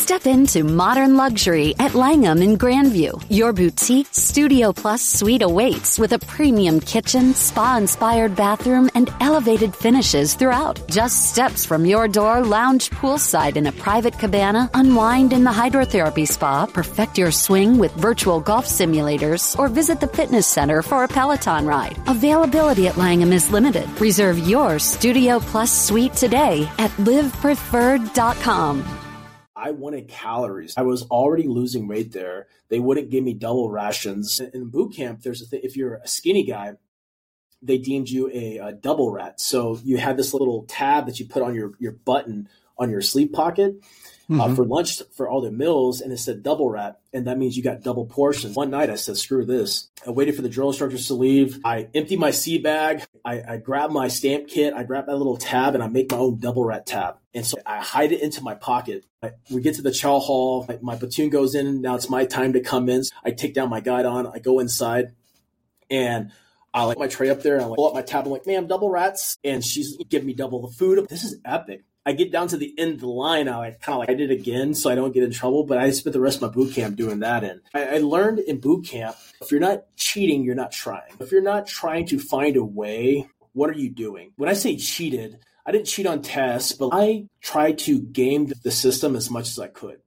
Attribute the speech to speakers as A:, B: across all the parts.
A: Step into modern luxury at Langham in Grandview. Your boutique Studio Plus suite awaits with a premium kitchen, spa-inspired bathroom, and elevated finishes throughout. Just steps from your door, lounge poolside in a private cabana, unwind in the hydrotherapy spa, perfect your swing with virtual golf simulators, or visit the fitness center for a Peloton ride. Availability at Langham is limited. Reserve your Studio Plus suite today at livepreferred.com.
B: I wanted calories. I was already losing weight there. They wouldn't give me double rations. In boot camp, there's a thing, if you're a skinny guy, they deemed you a double rat. So you had this little tab that you put on your button on your sleeve pocket for lunch for all the meals, and it said double rat, and that means you got double portions. One night I said, screw this. I waited for the drill instructors to leave. I emptied my seed bag. I grabbed my stamp kit. I grabbed that little tab, and I make my own double rat tab. And so I hide it into my pocket. We get to the chow hall. My platoon goes in. Now it's my time to come in. I take down my guidon. I go inside, and I my tray up there, and I pull up my tab. I'm like, ma'am, double rats. And she's giving me double the food. This is epic. I get down to the end of the line. I did it again so I don't get in trouble, but I spent the rest of my boot camp doing that. And I learned in boot camp, if you're not cheating, you're not trying. If you're not trying to find a way, what are you doing? When I say cheated, I didn't cheat on tests, but I tried to game the system as much as I could.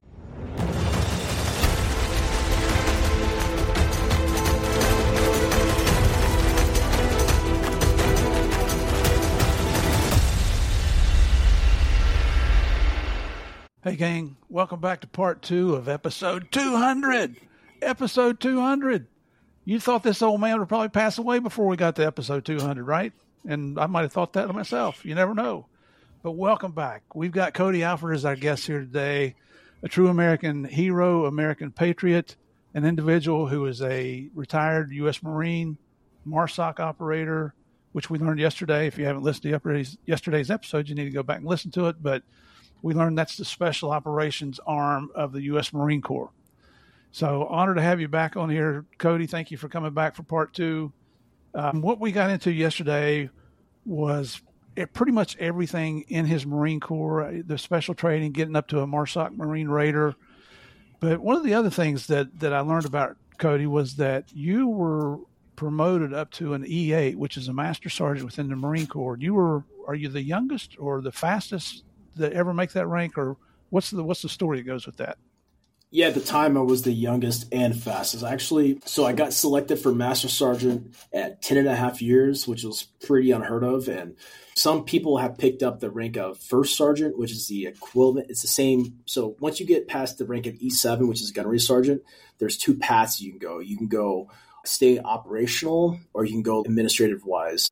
C: Hey, gang, welcome back to part 2 of episode 200. Episode 200. You thought this old man would probably pass away before we got to episode 200, right? And I might have thought that myself. You never know. But welcome back. We've got Cody Alford as our guest here today, a true American hero, American patriot, an individual who is a retired U.S. Marine, MARSOC operator, which we learned yesterday. If you haven't listened to yesterday's episode, you need to go back and listen to it. But we learned that's the special operations arm of the U.S. Marine Corps. So honored to have you back on here, Cody. Thank you for coming back for part 2. What we got into yesterday was pretty much everything in his Marine Corps, the special training, getting up to a MARSOC Marine Raider. But one of the other things that I learned about, Cody, was that you were promoted up to an E8, which is a Master Sergeant within the Marine Corps. Are you the youngest or the fastest that ever make that rank, or what's the story that goes with that?
B: Yeah, at the time I was the youngest and fastest. So I got selected for Master Sergeant at 10 and a half years, which was pretty unheard of. And some people have picked up the rank of First Sergeant, which is the equivalent. It's the same. So once you get past the rank of E7, which is Gunnery Sergeant, there's 2 paths you can go. You can go stay operational, or you can go administrative wise.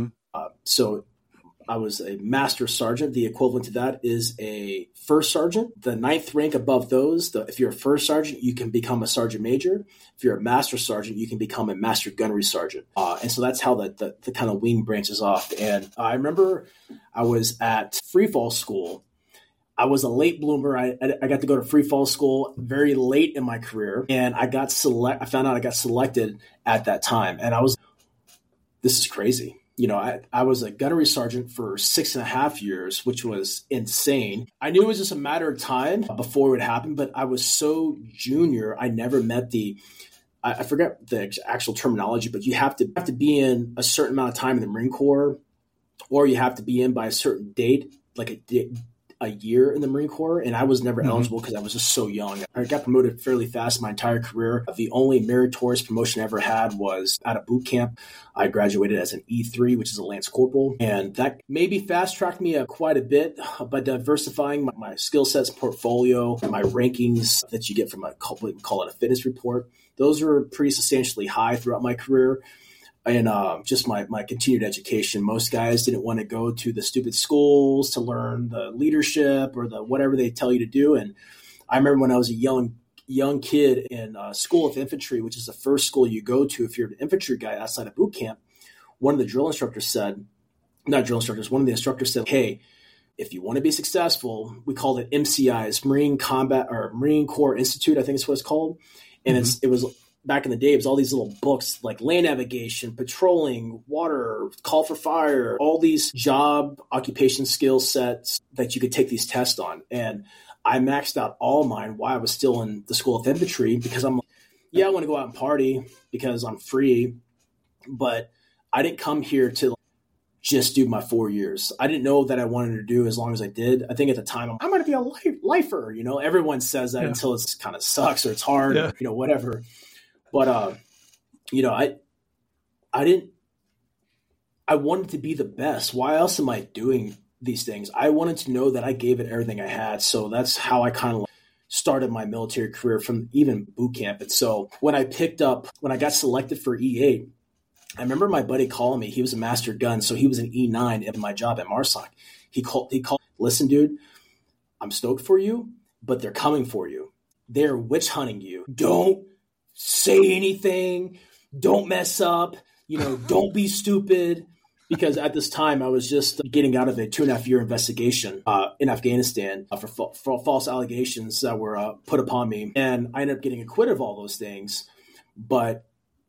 B: So I was a Master Sergeant. The equivalent to that is a First Sergeant. The 9th rank above those, if you're a First Sergeant, you can become a Sergeant Major. If you're a Master Sergeant, you can become a Master Gunnery Sergeant. And so that's how the kind of wing branches off. And I remember I was at Free Fall School. I was a late bloomer. I got to go to Free Fall School very late in my career, and I found out I got selected at that time. And this is crazy. You know, I was a gunnery sergeant for 6.5 years, which was insane. I knew it was just a matter of time before it would happen, but I was so junior. I never met I forget the actual terminology, but you have to be in a certain amount of time in the Marine Corps, or you have to be in by a certain date, like a year in the Marine Corps, and I was never eligible because I was just so young. I got promoted fairly fast my entire career. The only meritorious promotion I ever had was out of boot camp. I graduated as an E3, which is a Lance Corporal, and that maybe fast-tracked me quite a bit by diversifying my skill sets, portfolio, and my rankings that you get from we call it a fitness report. Those were pretty substantially high throughout my career. And just my continued education. Most guys didn't want to go to the stupid schools to learn the leadership or the whatever they tell you to do. And I remember when I was a young kid in School of Infantry, which is the first school you go to if you're an infantry guy outside of boot camp, one of the instructors said, hey, if you want to be successful, we called it MCIs, Marine Combat or Marine Corps Institute, I think is what it's called. And it was back in the day, it was all these little books like land navigation, patrolling, water, call for fire, all these job occupation skill sets that you could take these tests on. And I maxed out all mine while I was still in the School of Infantry because I'm like, yeah, I want to go out and party because I'm free, but I didn't come here to just do my 4 years. I didn't know that I wanted to do as long as I did. I think at the time, I'm going to be a lifer. You know, everyone says that until it's kind of sucks or it's hard, or, you know, whatever. But, you know, I wanted to be the best. Why else am I doing these things? I wanted to know that I gave it everything I had. So that's how I kind of started my military career from even boot camp. And so when I got selected for E8, I remember my buddy calling me. He was a master gun, so he was an E9 in my job at MARSOC. He called, listen, dude, I'm stoked for you, but they're coming for you. They're witch hunting you. Don't say anything. Don't mess up. You know, don't be stupid. Because at this time, I was just getting out of a 2.5-year investigation in Afghanistan for false allegations that were put upon me. And I ended up getting acquitted of all those things. But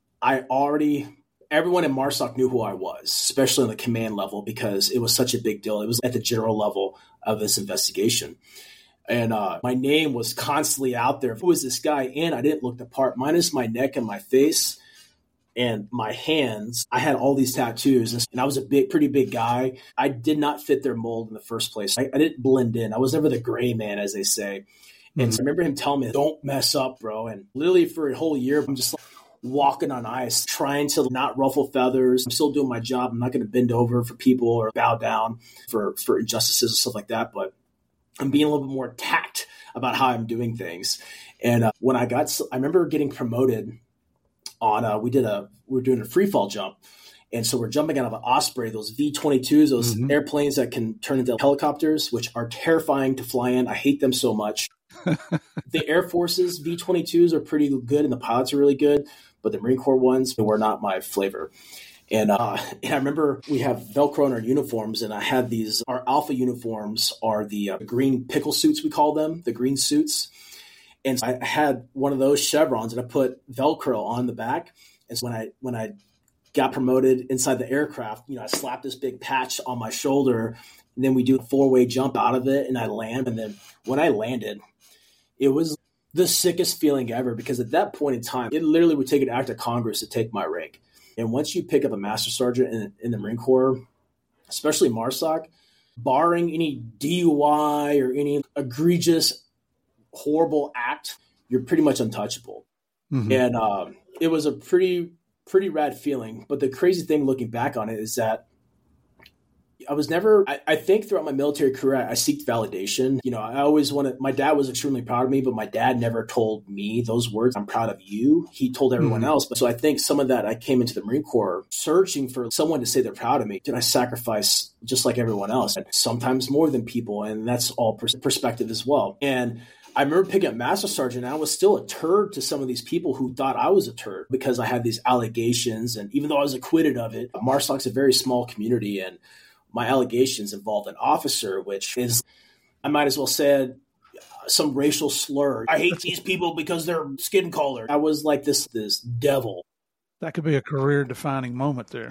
B: everyone in MARSOC knew who I was, especially on the command level, because it was such a big deal. It was at the general level of this investigation. And my name was constantly out there. Who is this guy? And I didn't look the part, minus my neck and my face and my hands. I had all these tattoos, and I was a pretty big guy. I did not fit their mold in the first place. I didn't blend in. I was never the gray man, as they say. And so I remember him telling me, don't mess up, bro. And literally for a whole year, I'm just walking on ice, trying to not ruffle feathers. I'm still doing my job. I'm not going to bend over for people or bow down for injustices and stuff like that. But I'm being a little bit more tact about how I'm doing things. And when I remember getting promoted on, we were doing a free fall jump. And so we're jumping out of an Osprey, those V-22s, those airplanes that can turn into helicopters, which are terrifying to fly in. I hate them so much. The Air Force's V-22s are pretty good and the pilots are really good, but the Marine Corps ones were not my flavor. And I remember we have Velcro on our uniforms, and I had our Alpha uniforms are the green pickle suits, we call them, the green suits. And so I had one of those chevrons, and I put Velcro on the back. And so when I got promoted inside the aircraft, you know, I slapped this big patch on my shoulder, and then we do a 4-way jump out of it, and I land. And then when I landed, it was the sickest feeling ever, because at that point in time, it literally would take an act of Congress to take my rank. And once you pick up a master sergeant in the Marine Corps, especially MARSOC, barring any DUI or any egregious, horrible act, you're pretty much untouchable. And it was a pretty rad feeling. But the crazy thing looking back on it is that I think throughout my military career, I seeked validation. You know, I always my dad was extremely proud of me, but my dad never told me those words, I'm proud of you. He told everyone else. But so I think some of that, I came into the Marine Corps searching for someone to say they're proud of me. Did I sacrifice just like everyone else? And sometimes more than people. And that's all perspective as well. And I remember picking up Master Sergeant, and I was still a turd to some of these people who thought I was a turd because I had these allegations. And even though I was acquitted of it, MARSOC's a very small community, and my allegations involved an officer, which is, I might as well say, some racial slur. I hate these people because they're skin color. I was like this devil.
C: That could be a career-defining moment there.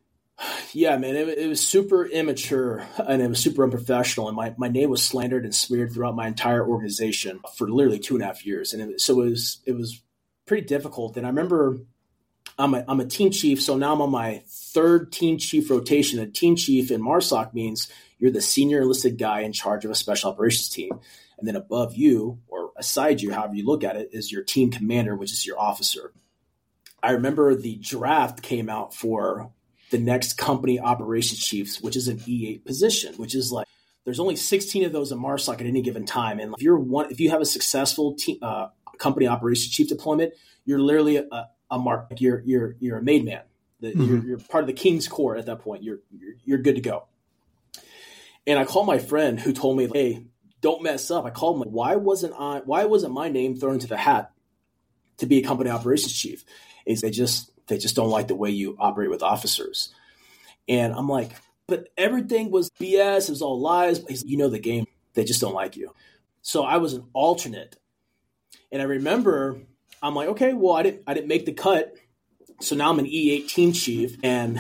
B: Yeah, man, it was super immature and it was super unprofessional. And my name was slandered and smeared throughout my entire organization for literally 2.5 years. And so it was pretty difficult. And I remember I'm a team chief, so now I'm on my 3rd team chief rotation. A team chief in MARSOC means you're the senior enlisted guy in charge of a special operations team. And then above you, or aside you, however you look at it, is your team commander, which is your officer. I remember the draft came out for the next company operations chiefs, which is an E8 position, which is like, there's only 16 of those in MARSOC at any given time. And if you have a successful company operations chief deployment, you're literally a mark. You're a made man. You're part of the King's Corps at that point. You're good to go. And I called my friend who told me, hey, don't mess up. I called him, like, why wasn't my name thrown into the hat to be a company operations chief? And they just don't like the way you operate with officers. And I'm like, but everything was BS. It was all lies. He's like, you know the game. They just don't like you. So I was an alternate. And I remember I'm like, okay, well, I didn't make the cut. So now I'm an E8 team chief, and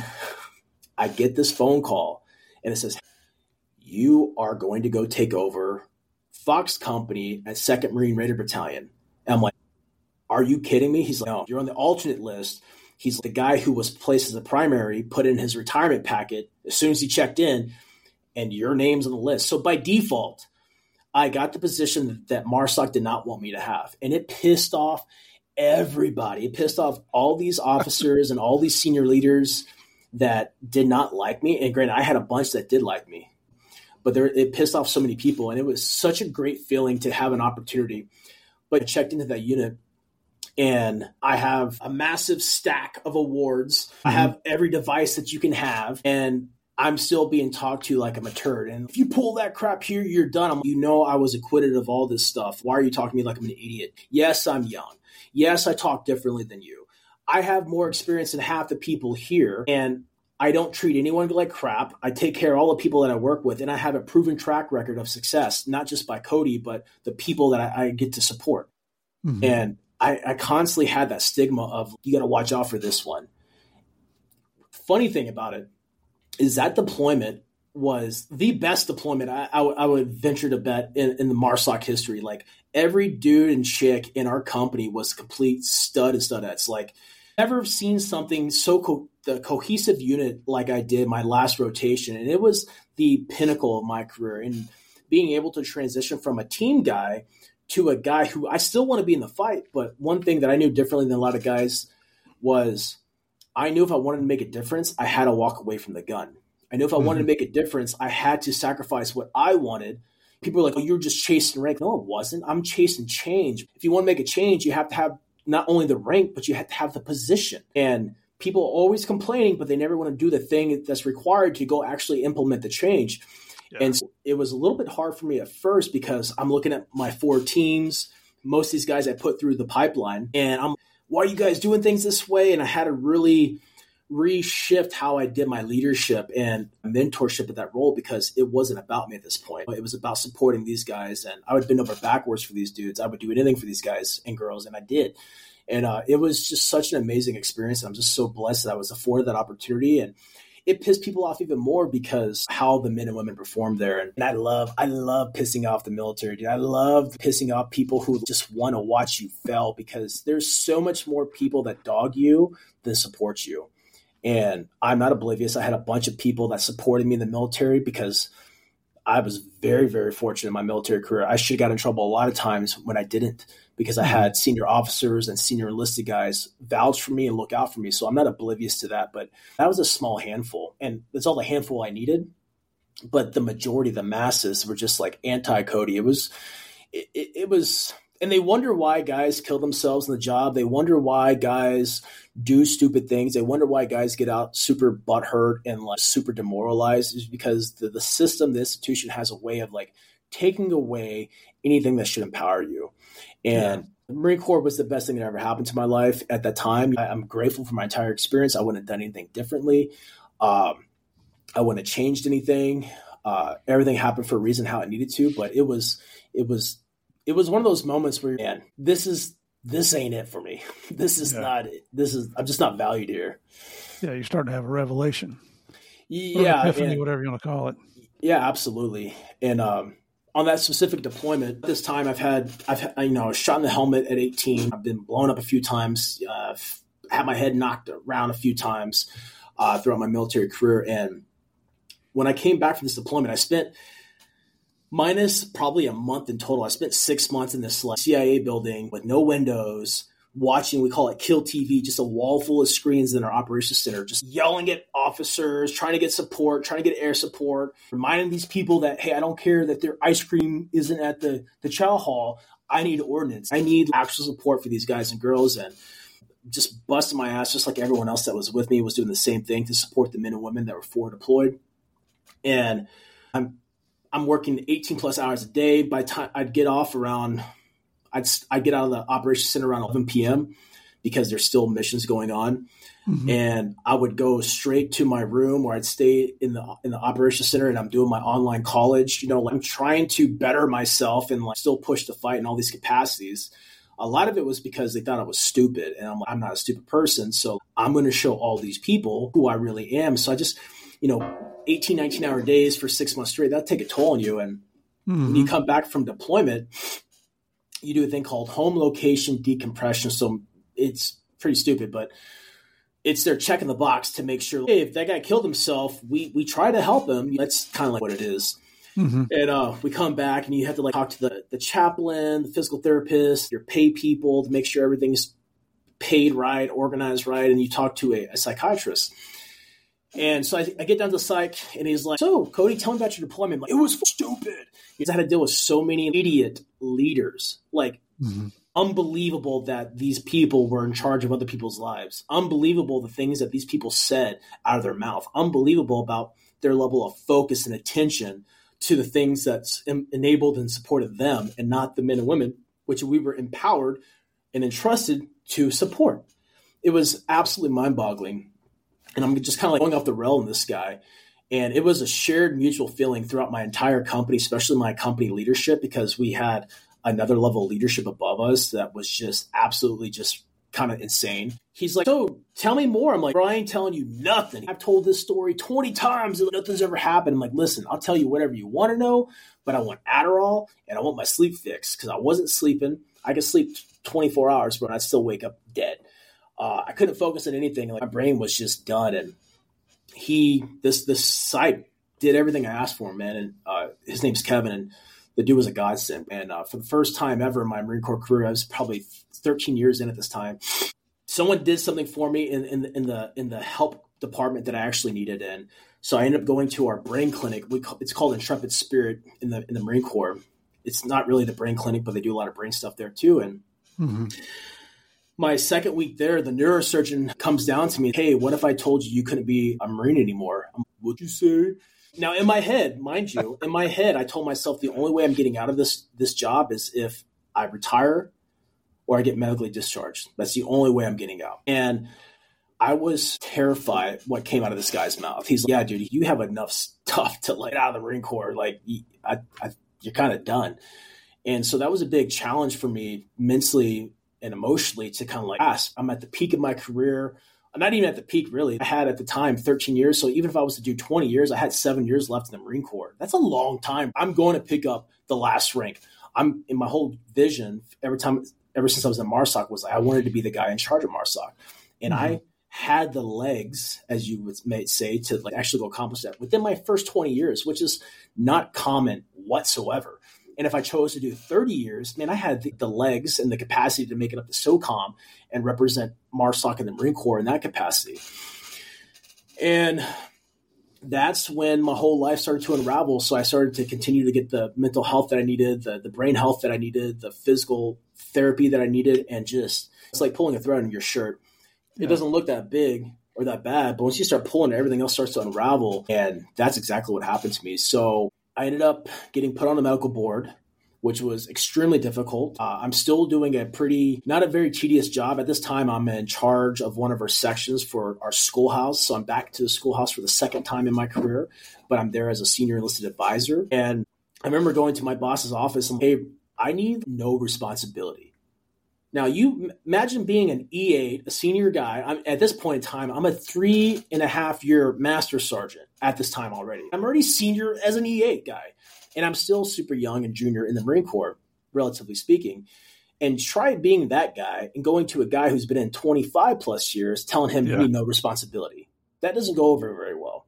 B: I get this phone call, and it says, you are going to go take over Fox company at 2nd Marine Raider Battalion. And I'm like, are you kidding me? He's like, no, you're on the alternate list. He's the guy who was placed as a primary, put in his retirement packet as soon as he checked in, and your name's on the list. So by default, I got the position that MARSOC did not want me to have. And it pissed off everybody. It pissed off all these officers and all these senior leaders that did not like me. And granted, I had a bunch that did like me, but it pissed off so many people. And it was such a great feeling to have an opportunity. But I checked into that unit, and I have a massive stack of awards. I have every device that you can have, and I'm still being talked to like I'm a turd. And if you pull that crap here, you're done. I was acquitted of all this stuff. Why are you talking to me like I'm an idiot? Yes, I'm young. Yes, I talk differently than you. I have more experience than half the people here, and I don't treat anyone like crap. I take care of all the people that I work with, and I have a proven track record of success, not just by Cody, but the people that I get to support. Mm-hmm. And I constantly had that stigma of, you got to watch out for this one. Funny thing about it is that deployment was the best deployment I would venture to bet in the MARSOC history. Like, every dude and chick in our company was complete stud and studettes. Like, never seen something so the cohesive unit like I did my last rotation. And it was the pinnacle of my career. And being able to transition from a team guy to a guy who I still want to be in the fight. But one thing that I knew differently than a lot of guys was, I knew if I wanted to make a difference, I had to walk away from the gun. I knew if I wanted to make a difference, I had to sacrifice what I wanted. People are like, oh, you're just chasing rank. No, it wasn't. I'm chasing change. If you want to make a change, you have to have not only the rank, but you have to have the position. And people are always complaining, but they never want to do the thing that's required to go actually implement the change. Yeah. And so it was a little bit hard for me at first, because I'm looking at my 4 teams, most of these guys I put through the pipeline, and I'm, why are you guys doing things this way? And I had to really reshift how I did my leadership and mentorship at that role, because it wasn't about me at this point. It was about supporting these guys, and I would bend over backwards for these dudes. I would do anything for these guys and girls, and I did. And it was just such an amazing experience. I'm just so blessed that I was afforded that opportunity. And it pissed people off even more because how the men and women performed there. And I love pissing off the military, dude. I love pissing off people who just want to watch you fail, because there's so much more people that dog you than support you. And I'm not oblivious. I had a bunch of people that supported me in the military, because I was very, very fortunate in my military career. I should have got in trouble a lot of times when I didn't, because I had senior officers and senior enlisted guys vouch for me and look out for me. So I'm not oblivious to that, but that was a small handful, and that's all the handful I needed. But the majority, the masses, were just like anti-Cody. It was, and they wonder why guys kill themselves in the job. They wonder why guys do stupid things. They wonder why guys get out super butthurt and like super demoralized. Is because the system, the institution has a way of like taking away anything that should empower you. And the Marine Corps was the best thing that ever happened to my life at that time. I'm grateful for my entire experience. I wouldn't have done anything differently. I wouldn't have changed anything. Everything happened for a reason, how it needed to. But it was one of those moments where, man, this ain't it for me. This is not it. I'm just not valued here.
C: Yeah, you're starting to have a revelation.
B: Yeah,
C: or epiphany, whatever you want to call it.
B: Yeah, absolutely. And on that specific deployment, this time I've had shot in the helmet at 18. I've been blown up a few times. Had my head knocked around a few times throughout my military career. And when I came back from this deployment, I spent, minus probably a month in total, I spent 6 months in this CIA building with no windows, watching, we call it Kill TV, just a wall full of screens in our operations center, just yelling at officers, trying to get support, trying to get air support, reminding these people that, hey, I don't care that their ice cream isn't at the chow hall. I need ordnance. I need actual support for these guys and girls. And just busting my ass, just like everyone else that was with me was doing the same thing to support the men and women that were forward deployed. And I'm working 18 plus hours a day. By the time I'd get off around, I'd get out of the operations center around 11 p.m. because there's still missions going on. Mm-hmm. And I would go straight to my room, where I'd stay in the operations center, and I'm doing my online college. I'm trying to better myself and still push the fight in all these capacities. A lot of it was because they thought I was stupid, and I'm not a stupid person. So I'm going to show all these people who I really am. So I just, 18, 19-hour days for 6 months straight, that'll take a toll on you. And When you come back from deployment, you do a thing called home location decompression. So it's pretty stupid, but it's they're checking the box to make sure, hey, if that guy killed himself, we try to help him. That's kind of like what it is. And we come back and you have to like talk to the chaplain, the physical therapist, your pay people to make sure everything's paid right, organized right. And you talk to a psychiatrist. And so I get down to psych and he's like, so Cody, tell me about your deployment. I'm like, it was stupid. Because I had to deal with so many idiot leaders, like unbelievable that these people were in charge of other people's lives. Unbelievable the things that these people said out of their mouth. Unbelievable about their level of focus and attention to the things that's enabled and supported them and not the men and women, which we were empowered and entrusted to support. It was absolutely mind-boggling. And I'm just kind of like going off the rail in this guy. And it was a shared mutual feeling throughout my entire company, especially my company leadership, because we had another level of leadership above us that was just absolutely just kind of insane. He's like, so tell me more. I'm like, bro, I ain't telling you nothing. I've told this story 20 times and nothing's ever happened. I'm like, listen, I'll tell you whatever you want to know, but I want Adderall and I want my sleep fixed because I wasn't sleeping. I could sleep 24 hours, but I'd still wake up dead. I couldn't focus on anything. Like my brain was just done. And this site did everything I asked for him, man. And his name's Kevin, and the dude was a godsend. And for the first time ever in my Marine Corps career, I was probably 13 years in at this time. Someone did something for me in the help department that I actually needed. And so I ended up going to our brain clinic. It's called Intrepid Spirit in the Marine Corps. It's not really the brain clinic, but they do a lot of brain stuff there too. And my second week there, the neurosurgeon comes down to me, hey, what if I told you couldn't be a Marine anymore? What'd you say? Now, in my head, mind you, I told myself the only way I'm getting out of this job is if I retire or I get medically discharged. That's the only way I'm getting out. And I was terrified what came out of this guy's mouth. He's like, yeah, dude, you have enough stuff to get out of the Marine Corps. Like, you're kind of done. And so that was a big challenge for me mentally and emotionally to kind of like ask. I'm at the peak of my career. I'm not even at the peak, really. I had at the time 13 years. So even if I was to do 20 years, I had 7 years left in the Marine Corps. That's a long time. I'm going to pick up the last rank. I'm in my whole vision ever since I was in MARSOC was like, I wanted to be the guy in charge of MARSOC. And I had the legs, as you would say, to like actually go accomplish that within my first 20 years, which is not common whatsoever. And if I chose to do 30 years, man, I had the legs and the capacity to make it up to SOCOM and represent MARSOC and the Marine Corps in that capacity. And that's when my whole life started to unravel. So I started to continue to get the mental health that I needed, the brain health that I needed, the physical therapy that I needed. And just, it's like pulling a thread on your shirt. It doesn't look that big or that bad, but once you start pulling, everything else starts to unravel. And that's exactly what happened to me. So I ended up getting put on the medical board, which was extremely difficult. I'm still doing not a very tedious job. At this time, I'm in charge of one of our sections for our schoolhouse. So I'm back to the schoolhouse for the second time in my career, but I'm there as a senior enlisted advisor. And I remember going to my boss's office and, hey, I need no responsibility. Now, you imagine being an E8, a senior guy. At this point in time, I'm a 3.5-year master sergeant at this time already. I'm already senior as an E8 guy, and I'm still super young and junior in the Marine Corps, relatively speaking. And try being that guy and going to a guy who's been in 25 plus years, telling him you need no responsibility. That doesn't go over very well.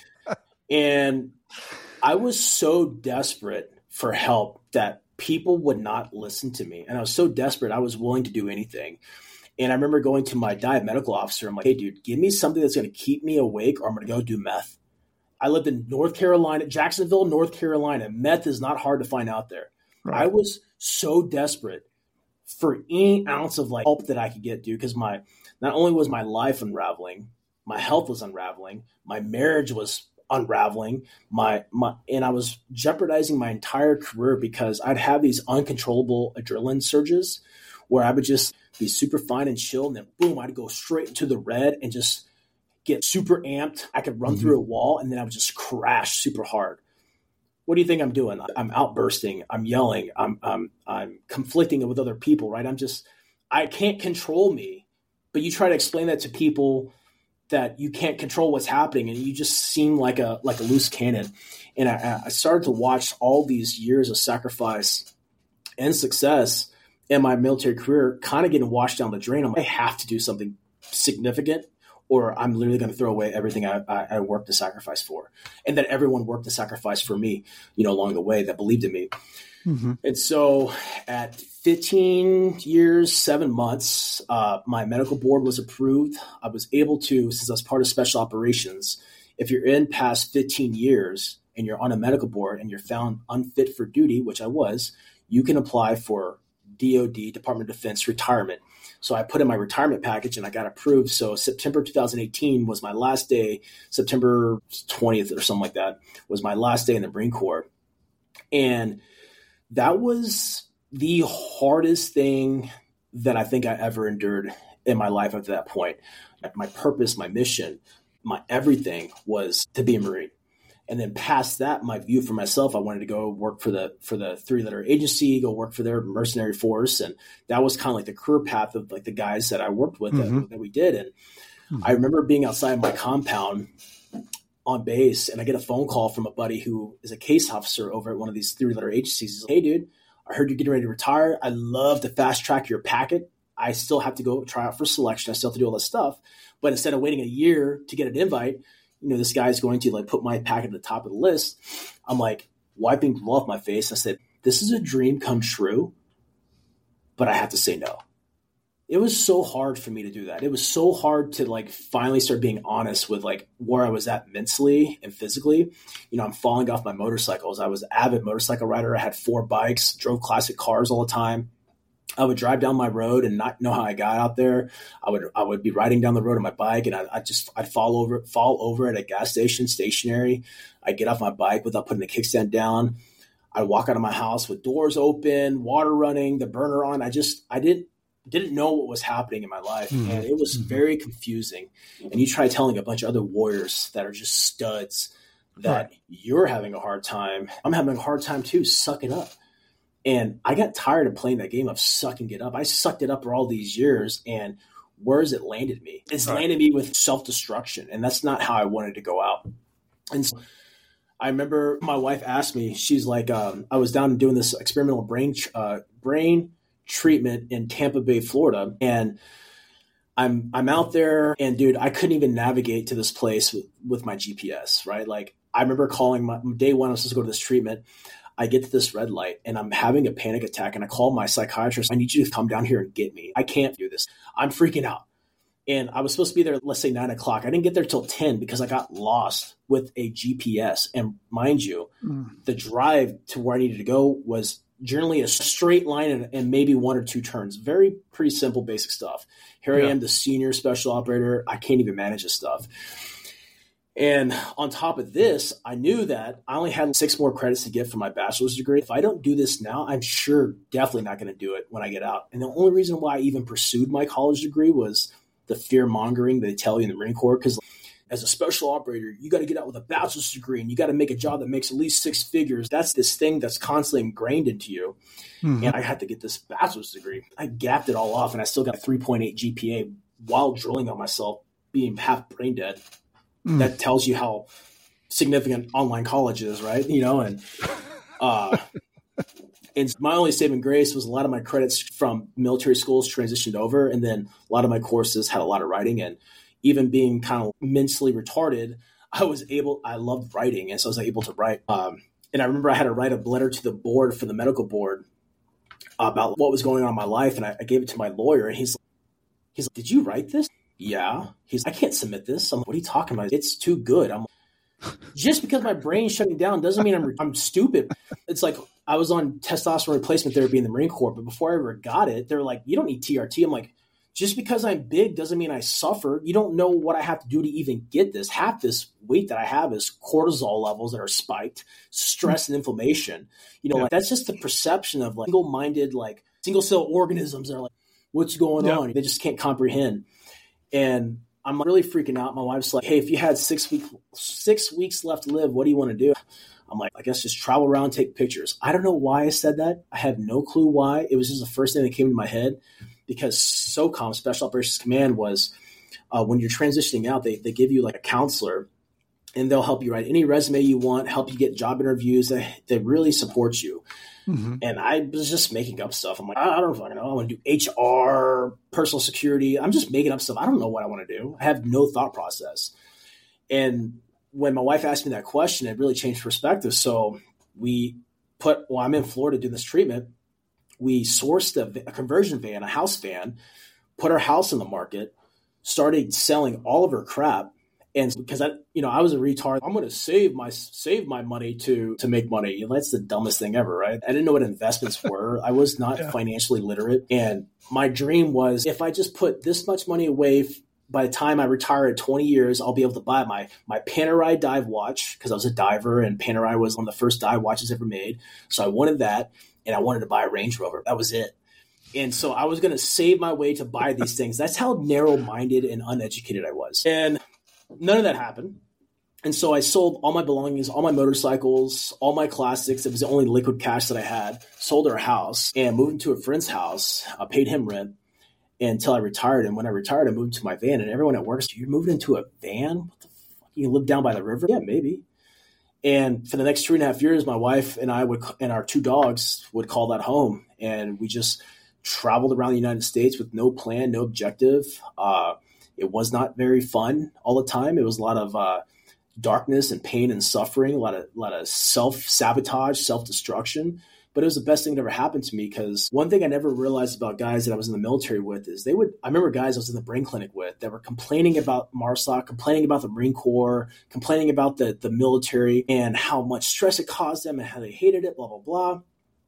B: And I was so desperate for help that people would not listen to me. And I was so desperate, I was willing to do anything. And I remember going to my diet medical officer. I'm like, hey, dude, give me something that's going to keep me awake or I'm going to go do meth. I lived in North Carolina, Jacksonville, North Carolina. Meth is not hard to find out there. Right. I was so desperate for any ounce of like help that I could get, dude, because not only was my life unraveling, my health was unraveling, my marriage was unraveling, and I was jeopardizing my entire career because I'd have these uncontrollable adrenaline surges where I would just be super fine and chill, and then boom, I'd go straight into the red and just get super amped. I could run through a wall, and then I would just crash super hard. What do you think I'm doing? I'm outbursting. I'm yelling. I'm conflicting with other people, right? I can't control me. But you try to explain that to people that you can't control what's happening and you just seem like a loose cannon. And I started to watch all these years of sacrifice and success in my military career kind of getting washed down the drain. I'm like, I have to do something significant or I'm literally going to throw away everything I worked to sacrifice for. And that everyone worked to sacrifice for me, along the way that believed in me. Mm-hmm. And so at 15 years, 7 months, my medical board was approved. I was able to, since I was part of special operations, if you're in past 15 years and you're on a medical board and you're found unfit for duty, which I was, you can apply for DOD, Department of Defense retirement. So I put in my retirement package and I got approved. So September 2018 was my last day. September 20th or something like that was my last day in the Marine Corps. And that was the hardest thing that I think I ever endured in my life up to that point. My purpose, my mission, my everything was to be a Marine. And then past that, my view for myself, I wanted to go work for the 3-letter agency, go work for their mercenary force. And that was kind of like the career path of like the guys that I worked with that we did. And I remember being outside my compound on base and I get a phone call from a buddy who is a case officer over at one of these 3-letter agencies. He's like, hey, dude, I heard you're getting ready to retire. I'd love to fast track your packet. I still have to go try out for selection. I still have to do all this stuff. But instead of waiting a year to get an invite, this guy's going to like put my packet at the top of the list. I'm like wiping blood off my face. I said, this is a dream come true, but I have to say no. It was so hard for me to do that. It was so hard to like finally start being honest with like where I was at mentally and physically. I'm falling off my motorcycles. I was an avid motorcycle rider. I had 4 bikes, drove classic cars all the time. I would drive down my road and not know how I got out there. I would be riding down the road on my bike and I'd fall over at a gas station, stationary. I'd get off my bike without putting the kickstand down. I'd walk out of my house with doors open, water running, the burner on. I didn't know what was happening in my life. And it was very confusing. And you try telling a bunch of other warriors that are just studs that you're having a hard time. I'm having a hard time too. Suck it up. And I got tired of playing that game of sucking it up. I sucked it up for all these years. And where has it landed me? It's landed me with self-destruction. And that's not how I wanted to go out. And so I remember my wife asked me, she's like, I was down doing this experimental brain treatment in Tampa Bay, Florida. And I'm out there and dude, I couldn't even navigate to this place with my GPS, right? Like I remember calling my day one, I was supposed to go to this treatment. I get to this red light and I'm having a panic attack and I call my psychiatrist. I need you to come down here and get me. I can't do this. I'm freaking out. And I was supposed to be there, let's say 9 o'clock. I didn't get there till 10 because I got lost with a GPS. And mind you, the drive to where I needed to go was generally a straight line and maybe 1 or 2 turns. Very pretty simple, basic stuff. Here I am, the senior special operator. I can't even manage this stuff. And on top of this, I knew that I only had 6 more credits to get for my bachelor's degree. If I don't do this now, I'm sure definitely not going to do it when I get out. And the only reason why I even pursued my college degree was the fear mongering they tell you in the Marine Corps. Because as a special operator, you got to get out with a bachelor's degree and you got to make a job that makes at least 6 figures. That's this thing that's constantly ingrained into you. And I had to get this bachelor's degree. I gapped it all off and I still got a 3.8 GPA while drilling on myself, being half brain dead. That tells you how significant online college is, right? And my only saving grace was a lot of my credits from military schools transitioned over. And then a lot of my courses had a lot of writing. And even being kind of mentally retarded, I loved writing. And so I was able to write. And I remember I had to write a letter to the board for the medical board about what was going on in my life. And I gave it to my lawyer and he's like, did you write this? Yeah. He's like, I can't submit this. I'm like, what are you talking about? It's too good. I'm like, just because my brain's shutting down doesn't mean I'm stupid. It's like I was on testosterone replacement therapy in the Marine Corps, but before I ever got it, they're like, you don't need TRT. I'm like, just because I'm big doesn't mean I suffer. You don't know what I have to do to even get this. Half this weight that I have is cortisol levels that are spiked, stress and inflammation. Like that's just the perception of like single-minded, like single cell organisms that are like, what's going on? They just can't comprehend. And I'm really freaking out. My wife's like, hey, if you had 6 weeks left to live, what do you want to do? I'm like, I guess just travel around, take pictures. I don't know why I said that. I have no clue why. It was just the first thing that came to my head because SOCOM, Special Operations Command, was when you're transitioning out, they give you like a counselor, and they'll help you write any resume you want, help you get job interviews. They really support you. Mm-hmm. And I was just making up stuff. I'm like, I don't fucking know. I want to do HR, personal security. I'm just making up stuff. I don't know what I want to do. I have no thought process. And when my wife asked me that question, it really changed perspective. So I'm in Florida doing this treatment. We sourced a conversion van, a house van, put our house in the market, started selling all of her crap. And because I was a retard, I'm going to save my money to make money. That's the dumbest thing ever, right? I didn't know what investments were. I was not financially literate. And my dream was, if I just put this much money away, by the time I retire at 20 years, I'll be able to buy my Panerai dive watch, because I was a diver and Panerai was one of the first dive watches ever made. So I wanted that, and I wanted to buy a Range Rover. That was it. And so I was going to save my way to buy these things. That's how narrow-minded and uneducated I was. And none of that happened. And so I sold all my belongings, all my motorcycles, all my classics. It was the only liquid cash that I had. Sold our house and moved into a friend's house. I paid him rent until I retired. And when I retired, I moved to my van. And everyone at work said, "You're moving into a van? What the fuck? You live down by the river?" Yeah, maybe. And for the next 2.5 years, my wife and I and our 2 dogs would call that home. And we just traveled around the United States with no plan, no objective. It was not very fun all the time. It was a lot of darkness and pain and suffering, a lot of self-sabotage, self-destruction. But it was the best thing that ever happened to me, because one thing I never realized about guys that I was in the military with is I remember guys I was in the brain clinic with that were complaining about MARSOC, complaining about the Marine Corps, complaining about the military and how much stress it caused them and how they hated it, blah, blah, blah.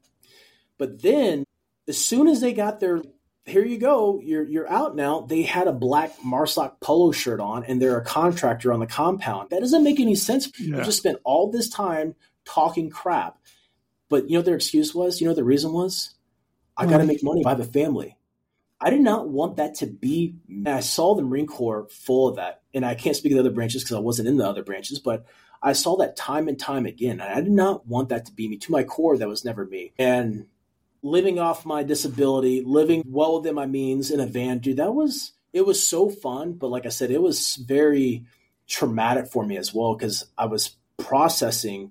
B: But then as soon as they got their, here you go, you're out now, they had a black MARSOC polo shirt on and they're a contractor on the compound. That doesn't make any sense. Yeah. You just spent all this time talking crap. But you know what their excuse was? You know what the reason was? I got to make money. I have a family. I did not want that to be. I saw the Marine Corps full of that. And I can't speak of the other branches because I wasn't in the other branches, but I saw that time and time again. And I did not want that to be me. To my core, that was never me. And living off my disability, living well within my means in a van, dude, it was so fun. But like I said, it was very traumatic for me as well, because I was processing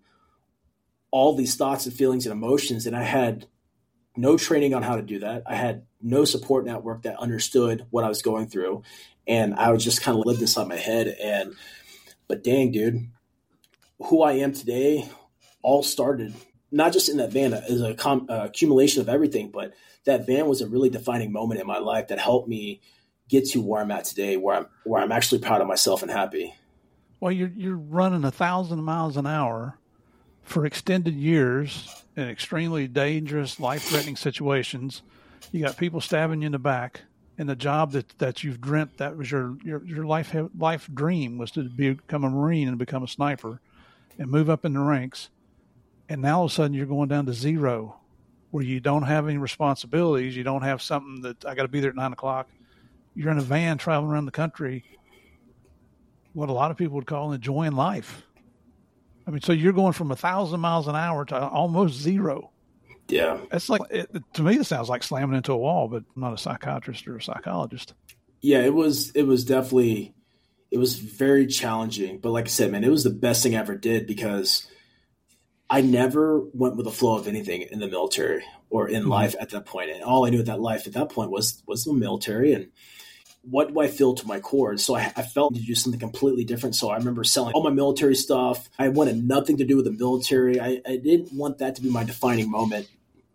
B: all these thoughts and feelings and emotions, and I had no training on how to do that. I had no support network that understood what I was going through, and I would just kind of live inside my head. But dang, dude, who I am today all started not just in that van as a accumulation of everything, but that van was a really defining moment in my life that helped me get to where I'm at today, where I'm actually proud of myself and happy.
C: Well, you're running 1,000 miles an hour for extended years in extremely dangerous, life-threatening situations. You got people stabbing you in the back, and the job that you've dreamt, that was your life dream, was to become a Marine and become a sniper and move up in the ranks. And now all of a sudden you're going down to zero, where you don't have any responsibilities. You don't have something that I got to be there at 9:00. You're in a van traveling around the country, what a lot of people would call enjoying life. I mean, so you're going from 1,000 miles an hour to almost zero.
B: Yeah.
C: It's like, to me, it sounds like slamming into a wall, but I'm not a psychiatrist or a psychologist.
B: Yeah, it was definitely, it was very challenging. But like I said, man, it was the best thing I ever did, because I never went with the flow of anything in the military or in life at that point. And all I knew at that life at that point was the military. And what do I feel to my core? And so I felt to do something completely different. So I remember selling all my military stuff. I wanted nothing to do with the military. I didn't want that to be my defining moment.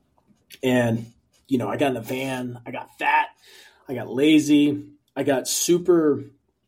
B: And, you know, I got in the van, I got fat, I got lazy, I got super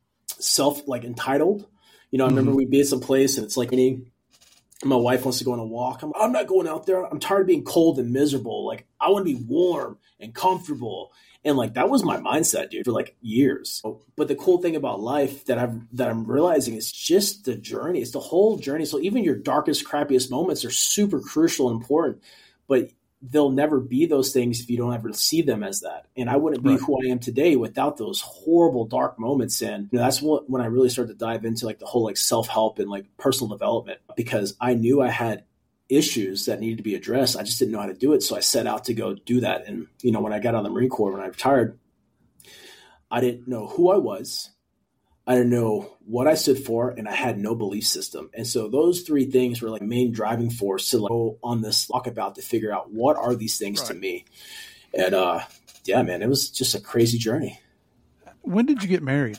B: entitled. You know, I remember we'd be at some place and it's like my wife wants to go on a walk. I'm not going out there. I'm tired of being cold and miserable. Like, I want to be warm and comfortable. And like, that was my mindset, dude, for like years. But the cool thing about life that I'm realizing is just the journey. It's the whole journey. So even your darkest, crappiest moments are super crucial and important, but they'll never be those things if you don't ever see them as that. And I wouldn't be who I am today without those horrible, dark moments. And you know, that's when I really started to dive into like the whole like self-help and like personal development, because I knew I had issues that needed to be addressed. I just didn't know how to do it. So I set out to go do that. And, you know, when I got out of the Marine Corps, when I retired, I didn't know who I was. I didn't know what I stood for, and I had no belief system. And so those three things were like main driving force to go on this walkabout to figure out what are these things to me. And yeah, man, it was just a crazy journey.
C: When did you get married?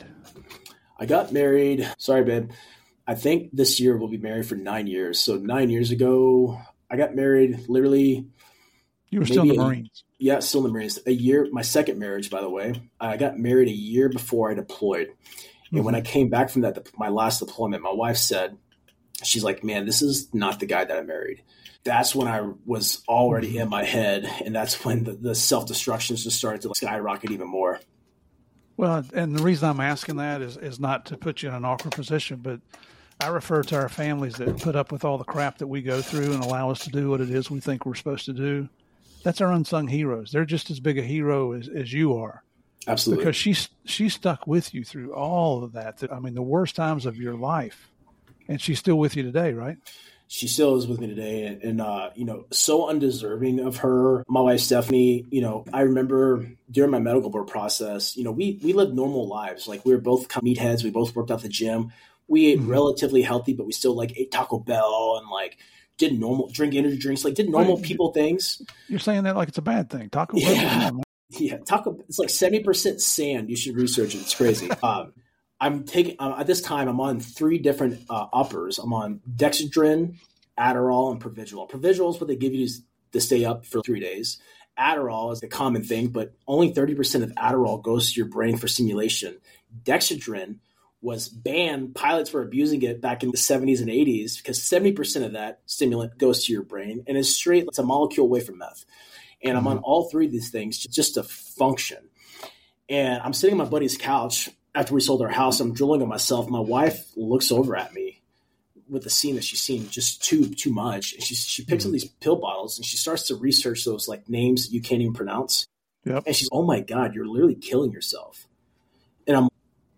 B: I got married. Sorry, babe. I think this year we'll be married for 9 years. So 9 years ago, I got married literally.
C: You were still in the Marines.
B: Yeah, still in the Marines. A year, my second marriage, by the way. I got married a year before I deployed. And when I came back from my last deployment, my wife said, she's like, man, this is not the guy that I married. That's when I was already in my head. And that's when the self-destructions just started to skyrocket even more.
C: Well, and the reason I'm asking that is not to put you in an awkward position, but I refer to our families that put up with all the crap that we go through and allow us to do what it is we think we're supposed to do. That's our unsung heroes. They're just as big a hero as you are.
B: Absolutely.
C: Because she stuck with you through all of that. I mean, the worst times of your life. And she's still with you today, right?
B: She still is with me today. And you know, so undeserving of her. My wife, Stephanie, you know, I remember during my medical board process, you know, we lived normal lives. Like we were both meatheads. We both worked out the gym. We ate relatively healthy, but we still like ate Taco Bell and like did normal, drink energy drinks, like did normal people things.
C: You're saying that like it's a bad thing. Taco Bell.
B: Yeah. Yeah, it's like 70% sand. You should research it. It's crazy. I'm taking at this time. I'm on 3 different uppers. I'm on Dexedrine, Adderall, and Provigil. Provigil is what they give you to stay up for 3 days. Adderall is the common thing, but only 30% of Adderall goes to your brain for stimulation. Dexedrine was banned. Pilots were abusing it back in the 70s and 80s because 70% of that stimulant goes to your brain, and it's a molecule away from meth. And I'm on all 3 of these things just to function. And I'm sitting on my buddy's couch after we sold our house. I'm drilling on myself. My wife looks over at me with the scene that she's seen just too much. And she picks up these pill bottles and she starts to research those like names that you can't even pronounce. Yep. And she's, oh my God, you're literally killing yourself. And I'm,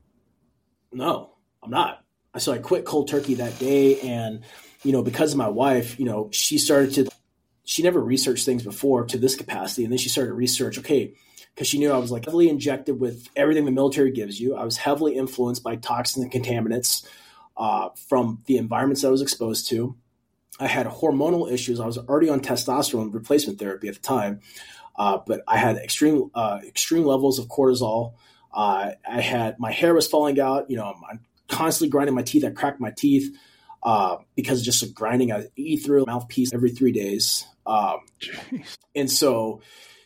B: no, I'm not. So I quit cold turkey that day. And, you know, because of my wife, you know, she never researched things before to this capacity. And then she started to research, okay, because she knew I was like heavily injected with everything the military gives you. I was heavily influenced by toxins and contaminants from the environments I was exposed to. I had hormonal issues. I was already on testosterone replacement therapy at the time, but I had extreme levels of cortisol. My hair was falling out. You know, I'm constantly grinding my teeth. I cracked my teeth because of just grinding. I eat through a mouthpiece every 3 days. And so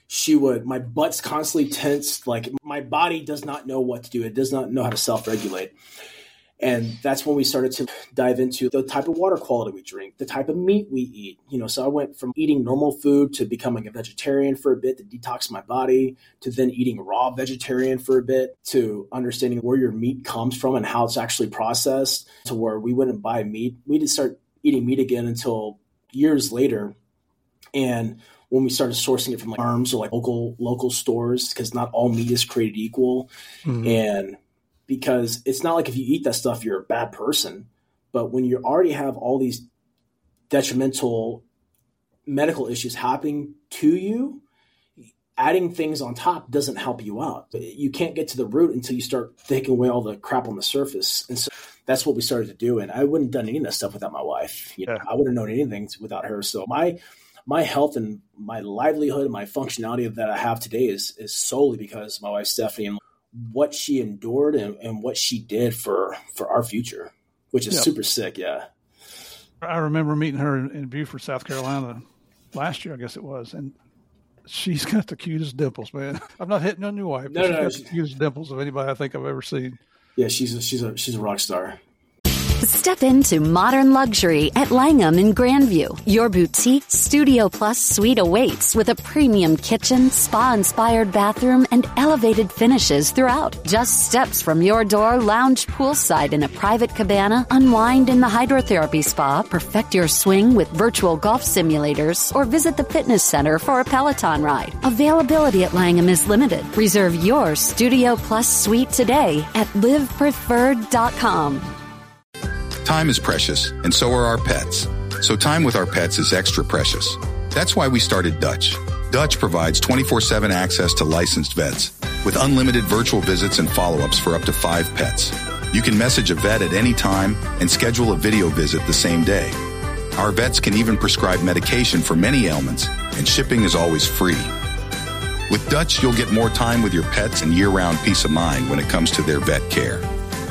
B: my butt's constantly tensed. Like my body does not know what to do. It does not know how to self-regulate. And that's when we started to dive into the type of water quality we drink, the type of meat we eat. You know, so I went from eating normal food to becoming a vegetarian for a bit to detox my body, to then eating raw vegetarian for a bit, to understanding where your meat comes from and how it's actually processed, to where we wouldn't buy meat. We didn't start eating meat again until years later. And when we started sourcing it from like farms or like local stores, because not all meat is created equal. Mm-hmm. And because it's not like if you eat that stuff, you're a bad person. But when you already have all these detrimental medical issues happening to you, adding things on top doesn't help you out. You can't get to the root until you start taking away all the crap on the surface. And so that's what we started to do. And I wouldn't have done any of that stuff without my wife. You know, I wouldn't have known anything without her. So my health and my livelihood and my functionality that I have today is solely because of my wife, Stephanie, and what she endured and what she did for our future, which is super sick. Yeah.
C: I remember meeting her in Beaufort, South Carolina last year, I guess it was. And she's got the cutest dimples, man. I'm not hitting on your wife. But she's got the cutest dimples of anybody I think I've ever seen.
B: Yeah. She's a rock star.
A: Step into modern luxury at Langham in Grandview. Your boutique Studio Plus suite awaits with a premium kitchen, spa-inspired bathroom, and elevated finishes throughout. Just steps from your door, lounge poolside in a private cabana, unwind in the hydrotherapy spa, perfect your swing with virtual golf simulators, or visit the fitness center for a Peloton ride. Availability at Langham is limited. Reserve your Studio Plus suite today at livepreferred.com.
D: Time is precious, and so are our pets. So time with our pets is extra precious. That's why we started Dutch. Dutch provides 24/7 access to licensed vets with unlimited virtual visits and follow-ups for up to 5 pets. You can message a vet at any time and schedule a video visit the same day. Our vets can even prescribe medication for many ailments, and shipping is always free. With Dutch, you'll get more time with your pets and year-round peace of mind when it comes to their vet care.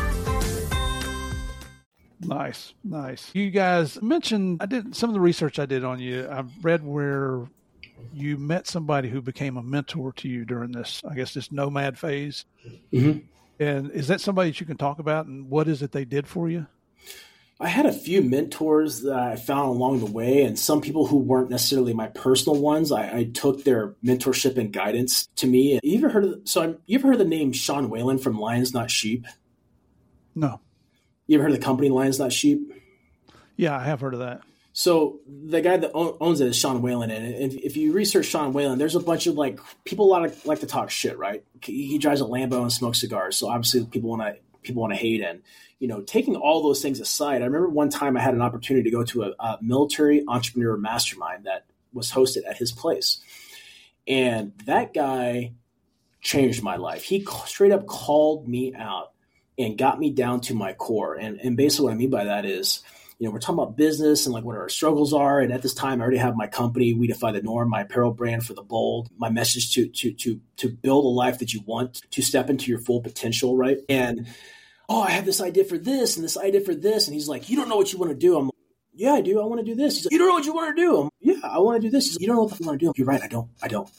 C: Nice. You guys mentioned, some of the research I did on you. I read where you met somebody who became a mentor to you during this nomad phase.
B: Mm-hmm.
C: And is that somebody that you can talk about, and what is it they did for you?
B: I had a few mentors that I found along the way, and some people who weren't necessarily my personal ones. I took their mentorship and guidance to me. You ever heard of the name Sean Whalen from Lions Not Sheep?
C: No.
B: You ever heard of the company Lions Not Sheep?
C: Yeah, I have heard of that.
B: So the guy that owns it is Sean Whalen, and if you research Sean Whalen, there's a bunch of people like to talk shit, right? He drives a Lambo and smokes cigars, so obviously people want to hate. And taking all those things aside, I remember one time I had an opportunity to go to a military entrepreneur mastermind that was hosted at his place, and that guy changed my life. He straight up called me out and got me down to my core. And basically what I mean by that is, we're talking about business and what our struggles are. And at this time, I already have my company, We Defy the Norm, my apparel brand for the bold, my message to build a life that you want, to step into your full potential, right? And, I have this idea for this and this idea for this. And he's like, you don't know what you want to do. I'm like, yeah, I do. I want to do this. He's like, you don't know what you want to do. I'm like, yeah, I want to do this. He's like, you don't know what the fuck you want to do. You're right. I don't.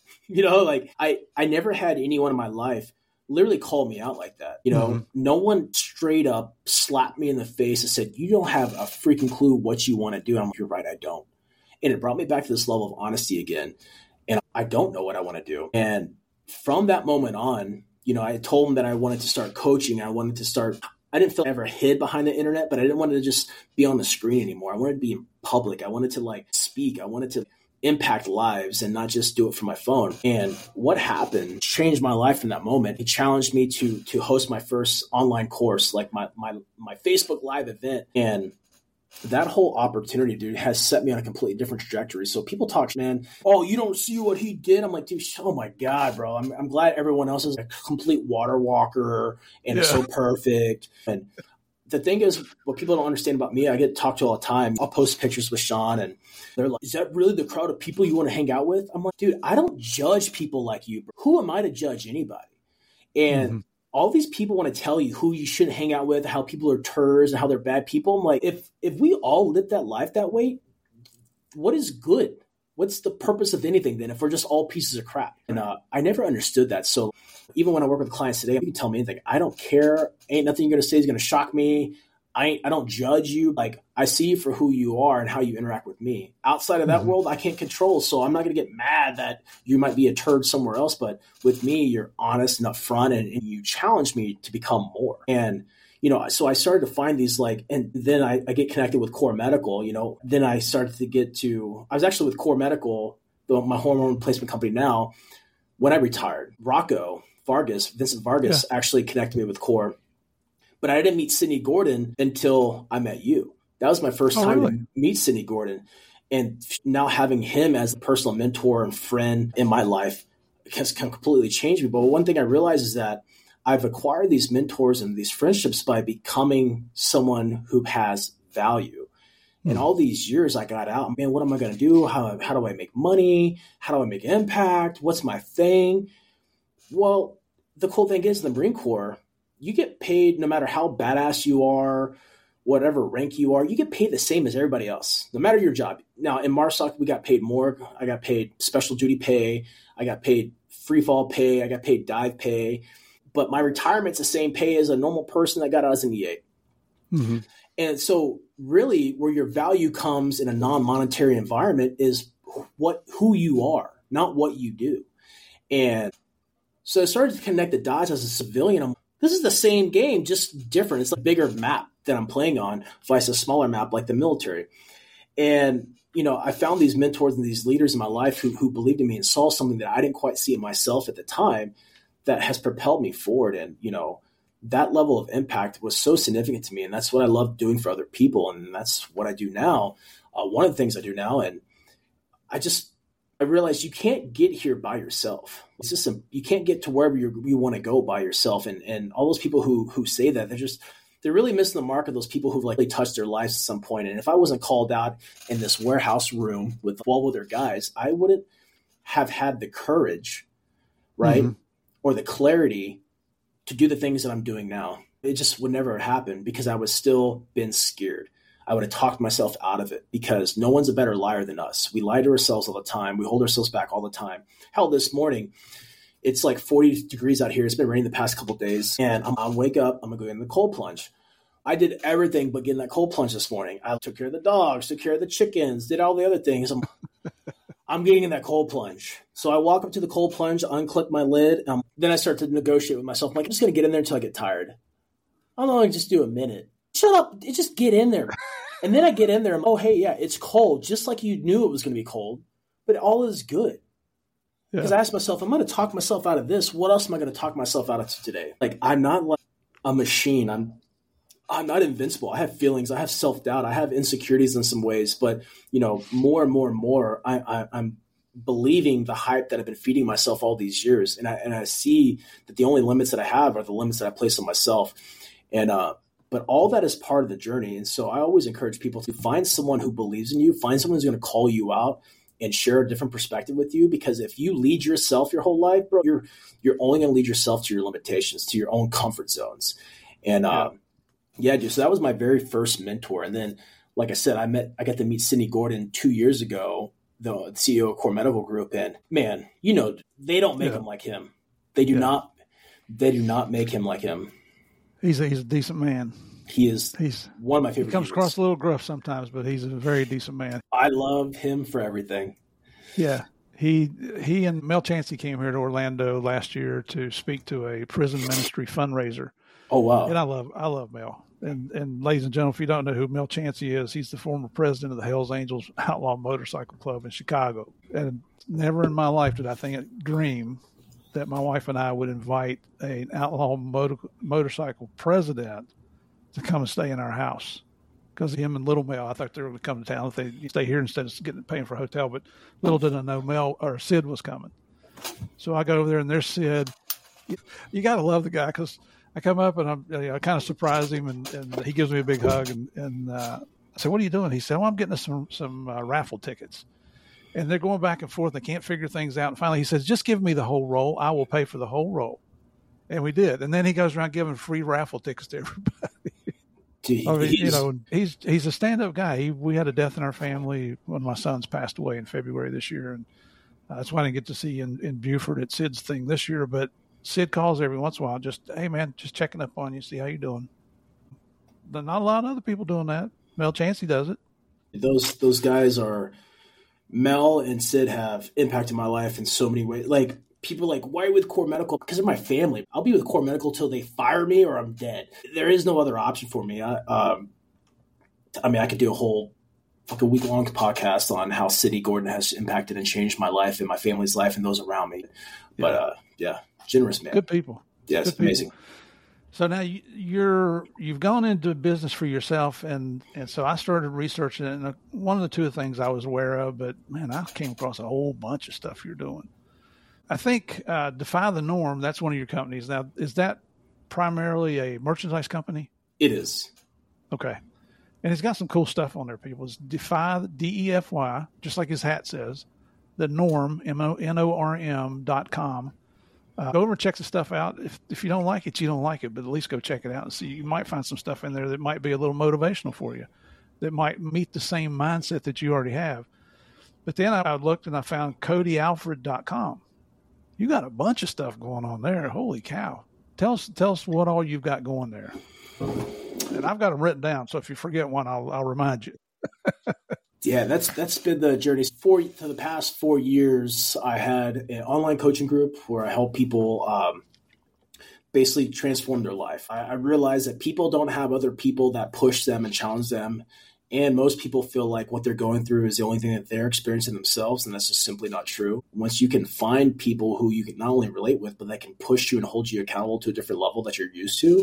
B: I never had anyone in my life literally called me out like that. No one straight up slapped me in the face and said, you don't have a freaking clue what you want to do. I'm like, you're right, I don't. And it brought me back to this level of honesty again. And I don't know what I want to do. And from that moment on, I told him that I wanted to start coaching. I didn't feel I ever hid behind the internet, but I didn't want to just be on the screen anymore. I wanted to be in public. I wanted to speak. I wanted to impact lives and not just do it from my phone. And what happened changed my life in that moment. He challenged me to host my first online course, my Facebook Live event. And that whole opportunity, dude, has set me on a completely different trajectory. So people talk, man, you don't see what he did. I'm like, dude, oh my God, bro. I'm glad everyone else is a complete water walker and is so perfect. And the thing is, what people don't understand about me, I get talked to all the time. I'll post pictures with Sean and they're like, is that really the crowd of people you want to hang out with? I'm like, dude, I don't judge people like you. Bro. Who am I to judge anybody? And all these people want to tell you who you shouldn't hang out with, how people are turds and how they're bad people. I'm like, if we all live that life that way, what is good? What's the purpose of anything then if we're just all pieces of crap? And I never understood that. So even when I work with clients today, you can tell me anything. I don't care. Ain't nothing you're going to say is going to shock me. I don't judge you. I see you for who you are and how you interact with me. Outside of that world, I can't control. So I'm not going to get mad that you might be a turd somewhere else. But with me, you're honest and upfront and you challenge me to become more. And, so I started to find these and then I get connected with Core Medical, then I started to I was actually with Core Medical, my hormone replacement company now, when I retired. Vincent Vargas actually connected me with Core. But I didn't meet Sidney Gordon until I met you. That was my first time to meet Sidney Gordon. And now having him as a personal mentor and friend in my life has completely changed me. But one thing I realized is that I've acquired these mentors and these friendships by becoming someone who has value. And all these years I got out, man, what am I going to do? How do I make money? How do I make impact? What's my thing? Well, the cool thing is in the Marine Corps, you get paid no matter how badass you are, whatever rank you are, you get paid the same as everybody else, no matter your job. Now, in MARSOC, we got paid more. I got paid special duty pay. I got paid free fall pay. I got paid dive pay. But my retirement's the same pay as a normal person that got out as an EA. Mm-hmm. And so really where your value comes in a non-monetary environment is who you are, not what you do. And so I started to connect the dots as a civilian. This is the same game, just different. It's a bigger map that I'm playing on, vice a smaller map like the military. And, I found these mentors and these leaders in my life who believed in me and saw something that I didn't quite see in myself at the time that has propelled me forward. And, that level of impact was so significant to me. And that's what I love doing for other people. And that's what I do now. One of the things I do now. And I just I realized you can't get here by yourself. It's just you can't get to wherever you want to go by yourself. And all those people who say that, they're really missing the mark of those people who've like touched their lives at some point. And if I wasn't called out in this warehouse room with 12 other guys, I wouldn't have had the courage, right? Mm-hmm. Or the clarity to do the things that I'm doing now. It just would never happen because I would still been scared. I would have talked myself out of it because no one's a better liar than us. We lie to ourselves all the time. We hold ourselves back all the time. Hell, this morning, it's like 40 degrees out here. It's been raining the past couple of days. And I'll wake up. I'm going to go in the cold plunge. I did everything but get in that cold plunge this morning. I took care of the dogs, took care of the chickens, did all the other things. I'm getting in that cold plunge. So I walk up to the cold plunge, unclip my lid. Then I start to negotiate with myself. I'm like, I'm just going to get in there until I get tired. I'm not going to just do a minute. Shut up. Just get in there. And then I get in there. Oh, hey, yeah, it's cold. Just like you knew it was going to be cold. But all is good. Because I asked myself, I'm going to talk myself out of this. What else am I going to talk myself out of today? Like, I'm not like a machine. I'm not invincible. I have feelings. I have self-doubt. I have insecurities in some ways. But, more and more and more, I'm believing the hype that I've been feeding myself all these years. And I see that the only limits that I have are the limits that I place on myself. And, but all that is part of the journey. And so I always encourage people to find someone who believes in you, find someone who's going to call you out and share a different perspective with you. Because if you lead yourself your whole life, bro, you're only going to lead yourself to your limitations, to your own comfort zones. And dude, so that was my very first mentor. And then, like I said, I got to meet Sidney Gordon 2 years ago, the CEO of Core Medical Group. And man, they don't make him like him. They do not make him like him.
C: He's a decent man.
B: He's one of my favorite.
C: He comes across a little gruff sometimes, but he's a very decent man.
B: I love him for everything.
C: Yeah. He and Mel Chancey came here to Orlando last year to speak to a prison ministry fundraiser.
B: Oh, wow.
C: And I love Mel. And ladies and gentlemen, if you don't know who Mel Chancey is, he's the former president of the Hells Angels Outlaw Motorcycle Club in Chicago. And never in my life did I dream that my wife and I would invite an outlaw motorcycle president to come and stay in our house. Because him and Little Mel, I thought they were going to come to town if they stay here instead of paying for a hotel. But little did I know Sid was coming. So I go over there and there's Sid. You got to love the guy because I come up and I kind of surprise him and he gives me a big hug and I said, "What are you doing?" He said, "Well, I'm getting us some raffle tickets." And they're going back and forth. They can't figure things out. And finally he says, "Just give me the whole roll. I will pay for the whole roll." And we did. And then he goes around giving free raffle tickets to everybody. He's a stand-up guy. We had a death in our family when my sons passed away in February this year. And that's why I didn't get to see in Buford at Sid's thing this year. But Sid calls every once in a while, just, "Hey, man, just checking up on you, see how you're doing." But not a lot of other people doing that. Mel Chancey does it.
B: Those guys are – Mel and Sid have impacted my life in so many ways. Like, people are like, "Why are you with Core Medical?" Because they're my family. I'll be with Core Medical till they fire me or I'm dead. There is no other option for me. I could do a whole fucking week-long podcast on how Sidney Gordon has impacted and changed my life and my family's life and those around me. But, generous man.
C: Good people.
B: Yes,
C: Good
B: amazing.
C: People. So now you've gone into business for yourself, and so I started researching it. And one of the two things I was aware of, but man, I came across a whole bunch of stuff you're doing. I think Defy the Norm, that's one of your companies. Now, is that primarily a merchandise company?
B: It is.
C: Okay. And it's got some cool stuff on there, people. It's Defy, DEFY, just like his hat says, the Norm, NORM.com. Go over and check the stuff out. If you don't like it, you don't like it, but at least go check it out and see. You might find some stuff in there that might be a little motivational for you, that might meet the same mindset that you already have. But then I looked and I found CodyAlfred.com. You got a bunch of stuff going on there. Holy cow. Tell us what all you've got going there. And I've got them written down, so if you forget one, I'll remind you.
B: Yeah, that's been the journey. For the past 4 years, I had an online coaching group where I help people basically transform their life. I realized that people don't have other people that push them and challenge them. And most people feel like what they're going through is the only thing that they're experiencing themselves. And that's just simply not true. Once you can find people who you can not only relate with, but that can push you and hold you accountable to a different level that you're used to,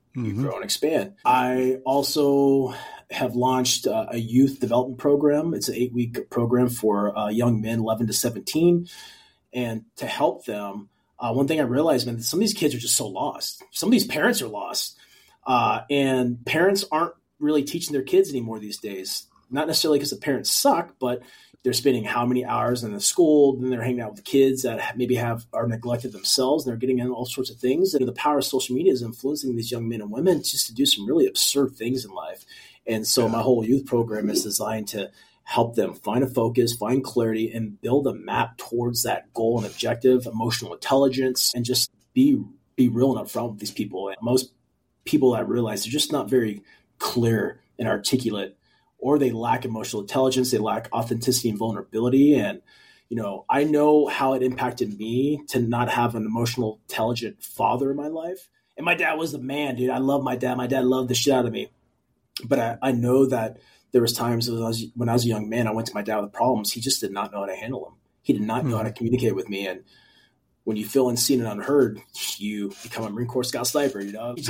B: you grow and expand. I also have launched a youth development program. It's an 8-week program for young men, 11 to 17. And to help them, one thing I realized, man, that some of these kids are just so lost. Some of these parents are lost. And parents aren't really teaching their kids anymore these days. Not necessarily because the parents suck, but they're spending how many hours in the school, then they're hanging out with kids that maybe are neglected themselves, and they're getting in all sorts of things. And the power of social media is influencing these young men and women just to do some really absurd things in life. And so my whole youth program is designed to help them find a focus, find clarity, and build a map towards that goal and objective, emotional intelligence, and just be real and upfront with these people. And most people I realize they're just not very clear and articulate, or they lack emotional intelligence. They lack authenticity and vulnerability. And, I know how it impacted me to not have an emotional, intelligent father in my life. And my dad was the man, dude. I love my dad. My dad loved the shit out of me. But I know that there was times when I was a young man, I went to my dad with problems. He just did not know how to handle them. He did not know how to communicate with me. And when you feel unseen and unheard, you become a Marine Corps Scout Sniper. You go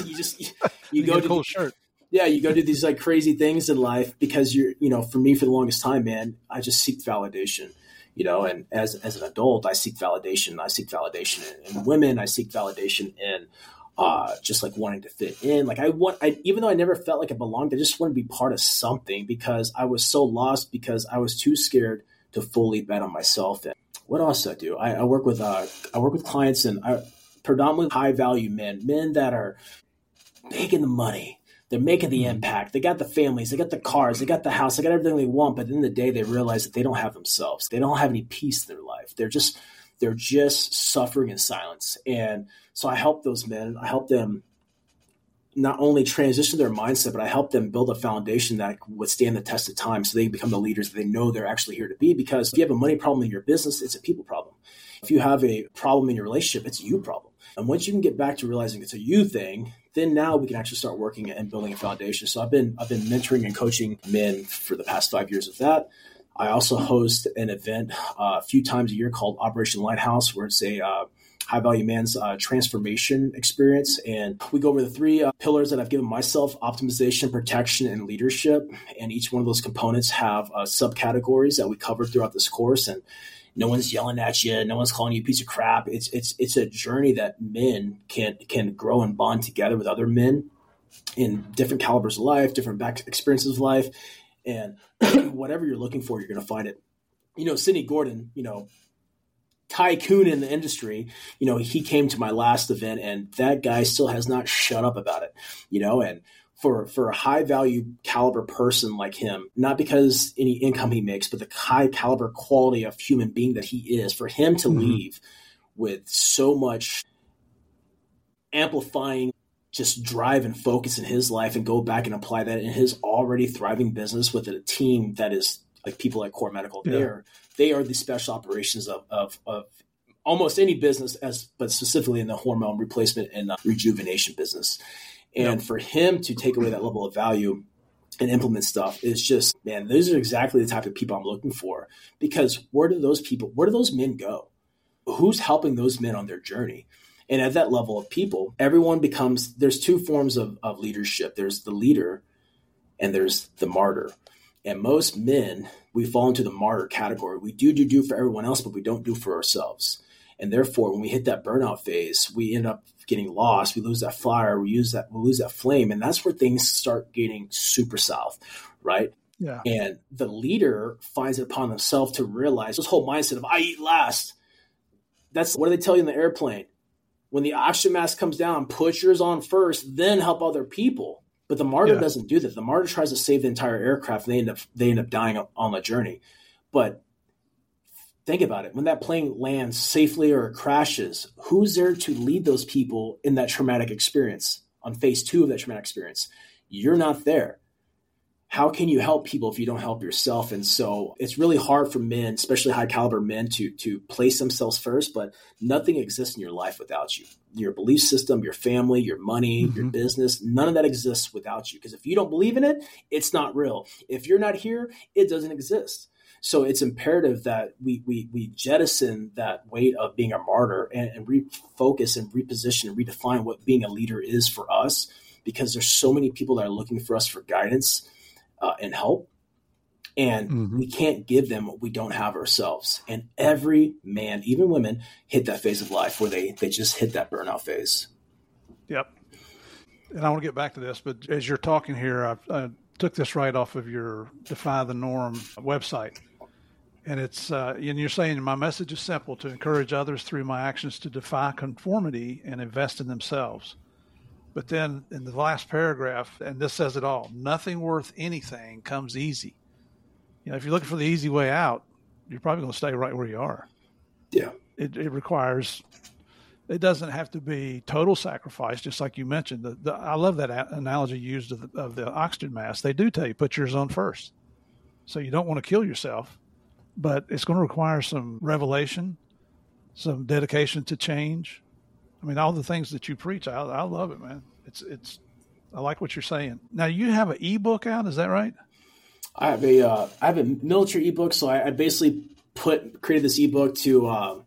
B: to
C: a cool shirt.
B: Yeah, you go do these like crazy things in life because for me, for the longest time, man, I just seek validation, and as an adult, I seek validation. I seek validation in women. I seek validation in just like wanting to fit in. Like even though I never felt like I belonged, I just wanted to be part of something because I was so lost because I was too scared to fully bet on myself. And what else do I do? I work with clients and predominantly high value men that are making the money. They're making the impact. They got the families. They got the cars. They got the house. They got everything they want. But at the end of the day, they realize that they don't have themselves. They don't have any peace in their life. They're just suffering in silence. And so I help those men. I help them not only transition their mindset, but I help them build a foundation that would stand the test of time so they become the leaders that they know they're actually here to be. Because if you have a money problem in your business, it's a people problem. If you have a problem in your relationship, it's a you problem. And once you can get back to realizing it's a you thing, then now we can actually start working and building a foundation. So I've been mentoring and coaching men for the past 5 years of that. I also host an event a few times a year called Operation Lighthouse, where it's a high value man's transformation experience. And we go over the 3 pillars that I've given myself: optimization, protection, and leadership. And each one of those components have subcategories that we cover throughout this course. And no one's yelling at you. No one's calling you a piece of crap. It's a journey that men can grow and bond together with other men in different calibers of life, different back experiences of life. And whatever you're looking for, you're going to find it. Sidney Gordon, tycoon in the industry, he came to my last event, and that guy still has not shut up about it, and for a high value caliber person like him, not because any income he makes, but the high caliber quality of human being that he is, for him to leave with so much amplifying just drive and focus in his life and go back and apply that in his already thriving business with a team that is like people like Core Medical. Yeah. They are the special operations of almost any business, but specifically in the hormone replacement and rejuvenation business. And for him to take away that level of value and implement stuff is just, man, those are exactly the type of people I'm looking for. Because where do those men go? Who's helping those men on their journey? And at that level of people, there's 2 forms of leadership. There's the leader and there's the martyr. And most men, we fall into the martyr category. We do for everyone else, but we don't do for ourselves. And therefore, when we hit that burnout phase, we end up getting lost. We lose that fire. We lose that flame. And that's where things start getting super south, right?
C: Yeah.
B: And the leader finds it upon themselves to realize this whole mindset of I eat last. That's what do they tell you in the airplane? When the oxygen mask comes down, put yours on first, then help other people. But the martyr doesn't do that. The martyr tries to save the entire aircraft, and they end up dying on the journey. But think about it. When that plane lands safely or crashes, who's there to lead those people in that traumatic experience on phase 2 of that traumatic experience? You're not there. How can you help people if you don't help yourself? And so it's really hard for men, especially high caliber men, to place themselves first, but nothing exists in your life without you. Your belief system, your family, your money, your business, none of that exists without you. Because if you don't believe in it, it's not real. If you're not here, it doesn't exist. So it's imperative that we jettison that weight of being a martyr and refocus and reposition and redefine what being a leader is for us, because there's so many people that are looking for us for guidance and help. And we can't give them what we don't have ourselves. And every man, even women, hit that phase of life where they just hit that burnout phase.
C: Yep. And I want to get back to this, but as you're talking here, I took this right off of your Defy the Norm website. And it's, and you're saying my message is simple: to encourage others through my actions to defy conformity and invest in themselves. But then in the last paragraph, and this says it all, nothing worth anything comes easy. If you're looking for the easy way out, you're probably going to stay right where you are.
B: Yeah.
C: It requires, it doesn't have to be total sacrifice, just like you mentioned. I love that analogy used of the oxygen mask. They do tell you, put yours on first. So you don't want to kill yourself, but it's going to require some revelation, some dedication to change. I mean, all the things that you preach, I love it, man. I like what you're saying. Now, you have an ebook out, is that right?
B: I have a military ebook, so I basically created this ebook to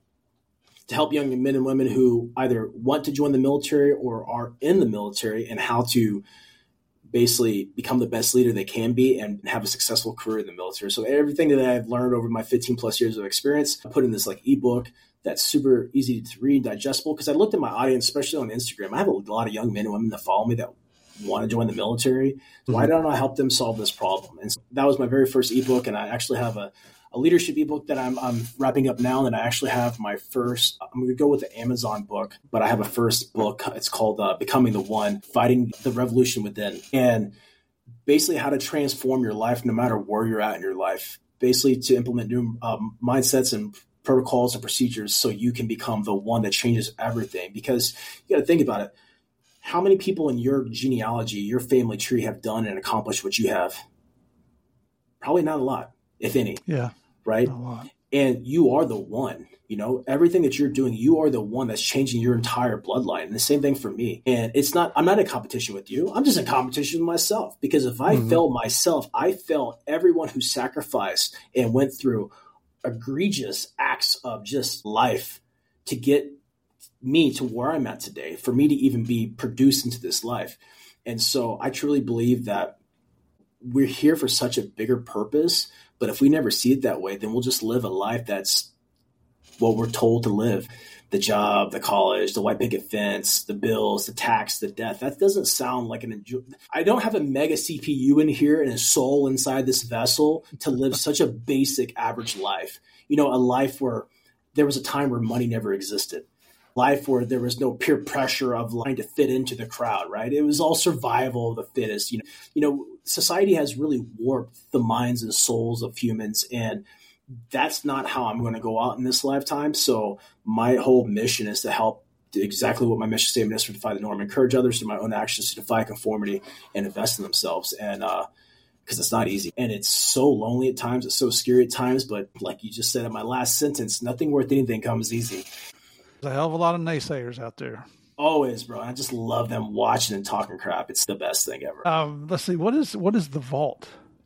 B: help young men and women who either want to join the military or are in the military, and how to basically become the best leader they can be and have a successful career in the military. So everything that I've learned over my 15 plus years of experience, I put in this ebook that's super easy to read, digestible. Because I looked at my audience, especially on Instagram. I have a lot of young men and women that follow me that want to join the military. Why don't I help them solve this problem? And so that was my very first ebook. And I actually have a leadership ebook that I'm wrapping up now. And I actually have my first, I'm going to go with the Amazon book, but I have a first book. It's called Becoming the One, Fighting the Revolution Within. And basically how to transform your life no matter where you're at in your life. Basically to implement new mindsets and protocols and procedures so you can become the one that changes everything. Because you got to think about it. How many people in your genealogy, your family tree, have done and accomplished what you have? Probably not a lot, if any.
C: Yeah.
B: Right?
C: Not a lot.
B: And you are the one, everything that you're doing, you are the one that's changing your entire bloodline. And the same thing for me. And I'm not in competition with you. I'm just in competition with myself. Because if I fail myself, I fail everyone who sacrificed and went through egregious acts of just life to get me to where I'm at today, for me to even be produced into this life. And so I truly believe that we're here for such a bigger purpose, but if we never see it that way, then we'll just live a life that's what we're told to live. The job, the college, the white picket fence, the bills, the tax, the death. That doesn't sound like I don't have a mega CPU in here and a soul inside this vessel to live such a basic average life. A life where there was a time where money never existed. Life where there was no peer pressure of trying to fit into the crowd, right? It was all survival of the fittest. Society has really warped the minds and souls of humans, and that's not how I'm going to go out in this lifetime. So my whole mission is to help do exactly what my mission statement is for Defy the Norm: encourage others through my own actions to defy conformity and invest in themselves. And because it's not easy, and it's so lonely at times, it's so scary at times. But like you just said in my last sentence, nothing worth anything comes easy.
C: There's a hell of a lot of naysayers out there.
B: Always, bro. I just love them watching and talking crap. It's the best thing ever.
C: Let's see. What is the Vault?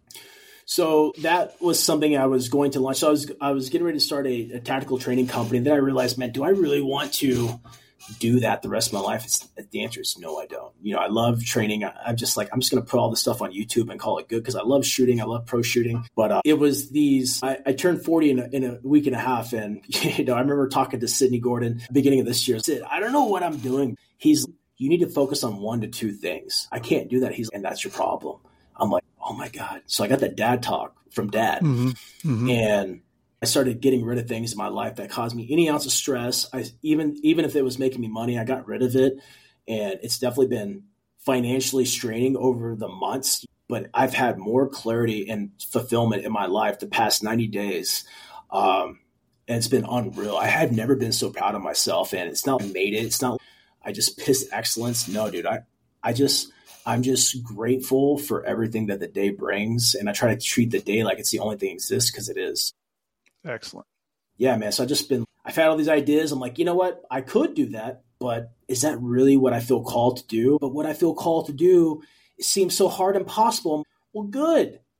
B: So that was something I was going to launch. So I was getting ready to start a tactical training company. Then I realized, man, do I really want to do that the rest of my life? The answer is no, I don't. I love training. I'm just going to put all this stuff on YouTube and call it good because I love shooting. I love pro shooting. But it was I turned 40 in a week and a half. And, I remember talking to Sidney Gordon at the beginning of this year. Sid, I don't know what I'm doing. You need to focus on 1 to 2 things. I can't do that. And that's your problem. I'm like, oh my God. So I got that dad talk from Dad. And I started getting rid of things in my life that caused me any ounce of stress. Even if it was making me money, I got rid of it. And it's definitely been financially straining over the months, but I've had more clarity and fulfillment in my life the past 90 days. And it's been unreal. I have never been so proud of myself, and it's not made it. It's not, I just pissed excellence. No, dude, I'm just grateful for everything that the day brings. And I try to treat the day like it's the only thing that exists, because it is.
C: Excellent.
B: Yeah, man. So I've had all these ideas. I'm like, you know what? I could do that, but is that really what I feel called to do? But what I feel called to do, it seems so hard and impossible. Well, good.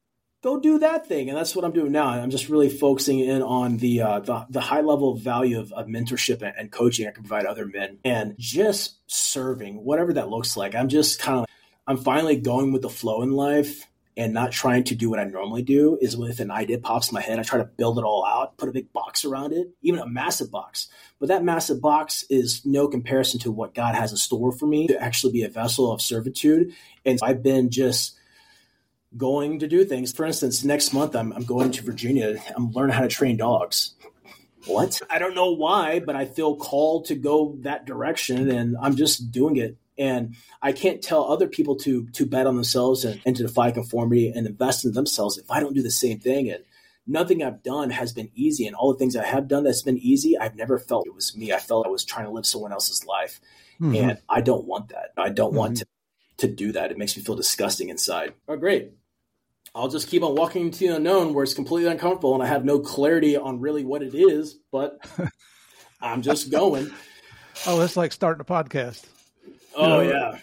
B: go do that thing. And that's what I'm doing now. I'm just really focusing in on the high level value of mentorship and coaching I can provide other men, and just serving, whatever that looks like. I'm finally going with the flow in life and not trying to do what I normally do. Is if an idea pops in my head, I try to build it all out, put a big box around it, even a massive box. But that massive box is no comparison to what God has in store for me to actually be a vessel of servitude. And I've been just going to do things. For instance, next month, I'm going to Virginia. I'm learning how to train dogs. What? I don't know why, but I feel called to go that direction, and I'm just doing it. And I can't tell other people to bet on themselves and to defy conformity and invest in themselves if I don't do the same thing. And nothing I've done has been easy. And all the things I have done that's been easy, I've never felt it was me. I felt I was trying to live someone else's life. Mm-hmm. And I don't want that. I don't want to do that. It makes me feel disgusting inside. Oh, great. I'll just keep on walking into the unknown where it's completely uncomfortable and I have no clarity on really what it is, but I'm just going.
C: Oh, it's like starting a podcast.
B: Oh, yeah.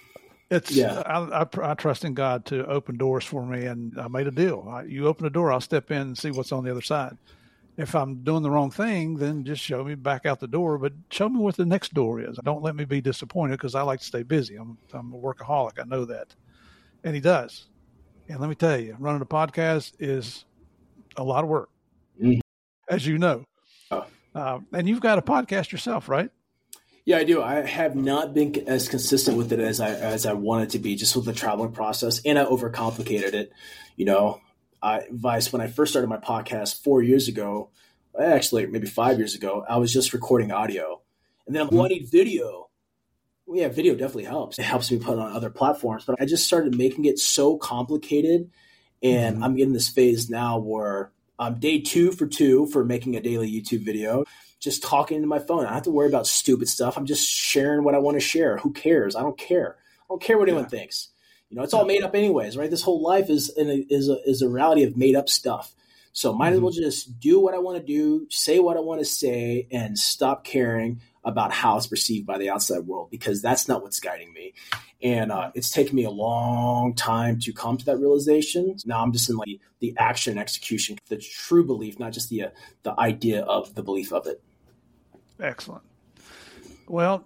C: I trust in God to open doors for me, and I made a deal. You open a door, I'll step in and see what's on the other side. If I'm doing the wrong thing, then just show me back out the door, but show me what the next door is. Don't let me be disappointed, because I like to stay busy. I'm a workaholic. I know that. And he does. And let me tell you, running a podcast is a lot of work, as you know. And you've got a podcast yourself, right?
B: Yeah, I do. I have not been as consistent with it as I wanted to be, just with the traveling process, and I overcomplicated it. You know, Vice, when I first started my podcast 4 years ago, actually maybe 5 years ago, I was just recording audio, and then I'm like, I need video. Well, yeah, video definitely helps. It helps me put it on other platforms, but I just started making it so complicated, and I'm in this phase now where I'm day 2 for making a daily YouTube video. Just talking to my phone. I don't have to worry about stupid stuff. I'm just sharing what I want to share. Who cares? I don't care. I don't care what anyone thinks. You know, it's all made up anyways, right? This whole life is a reality of made up stuff. So might as well just do what I want to do, say what I want to say, and stop caring about how it's perceived by the outside world, because that's not what's guiding me. And it's taken me a long time to come to that realization. Now I'm just in like the action execution, the true belief, not just the idea of the belief of it.
C: Excellent. Well,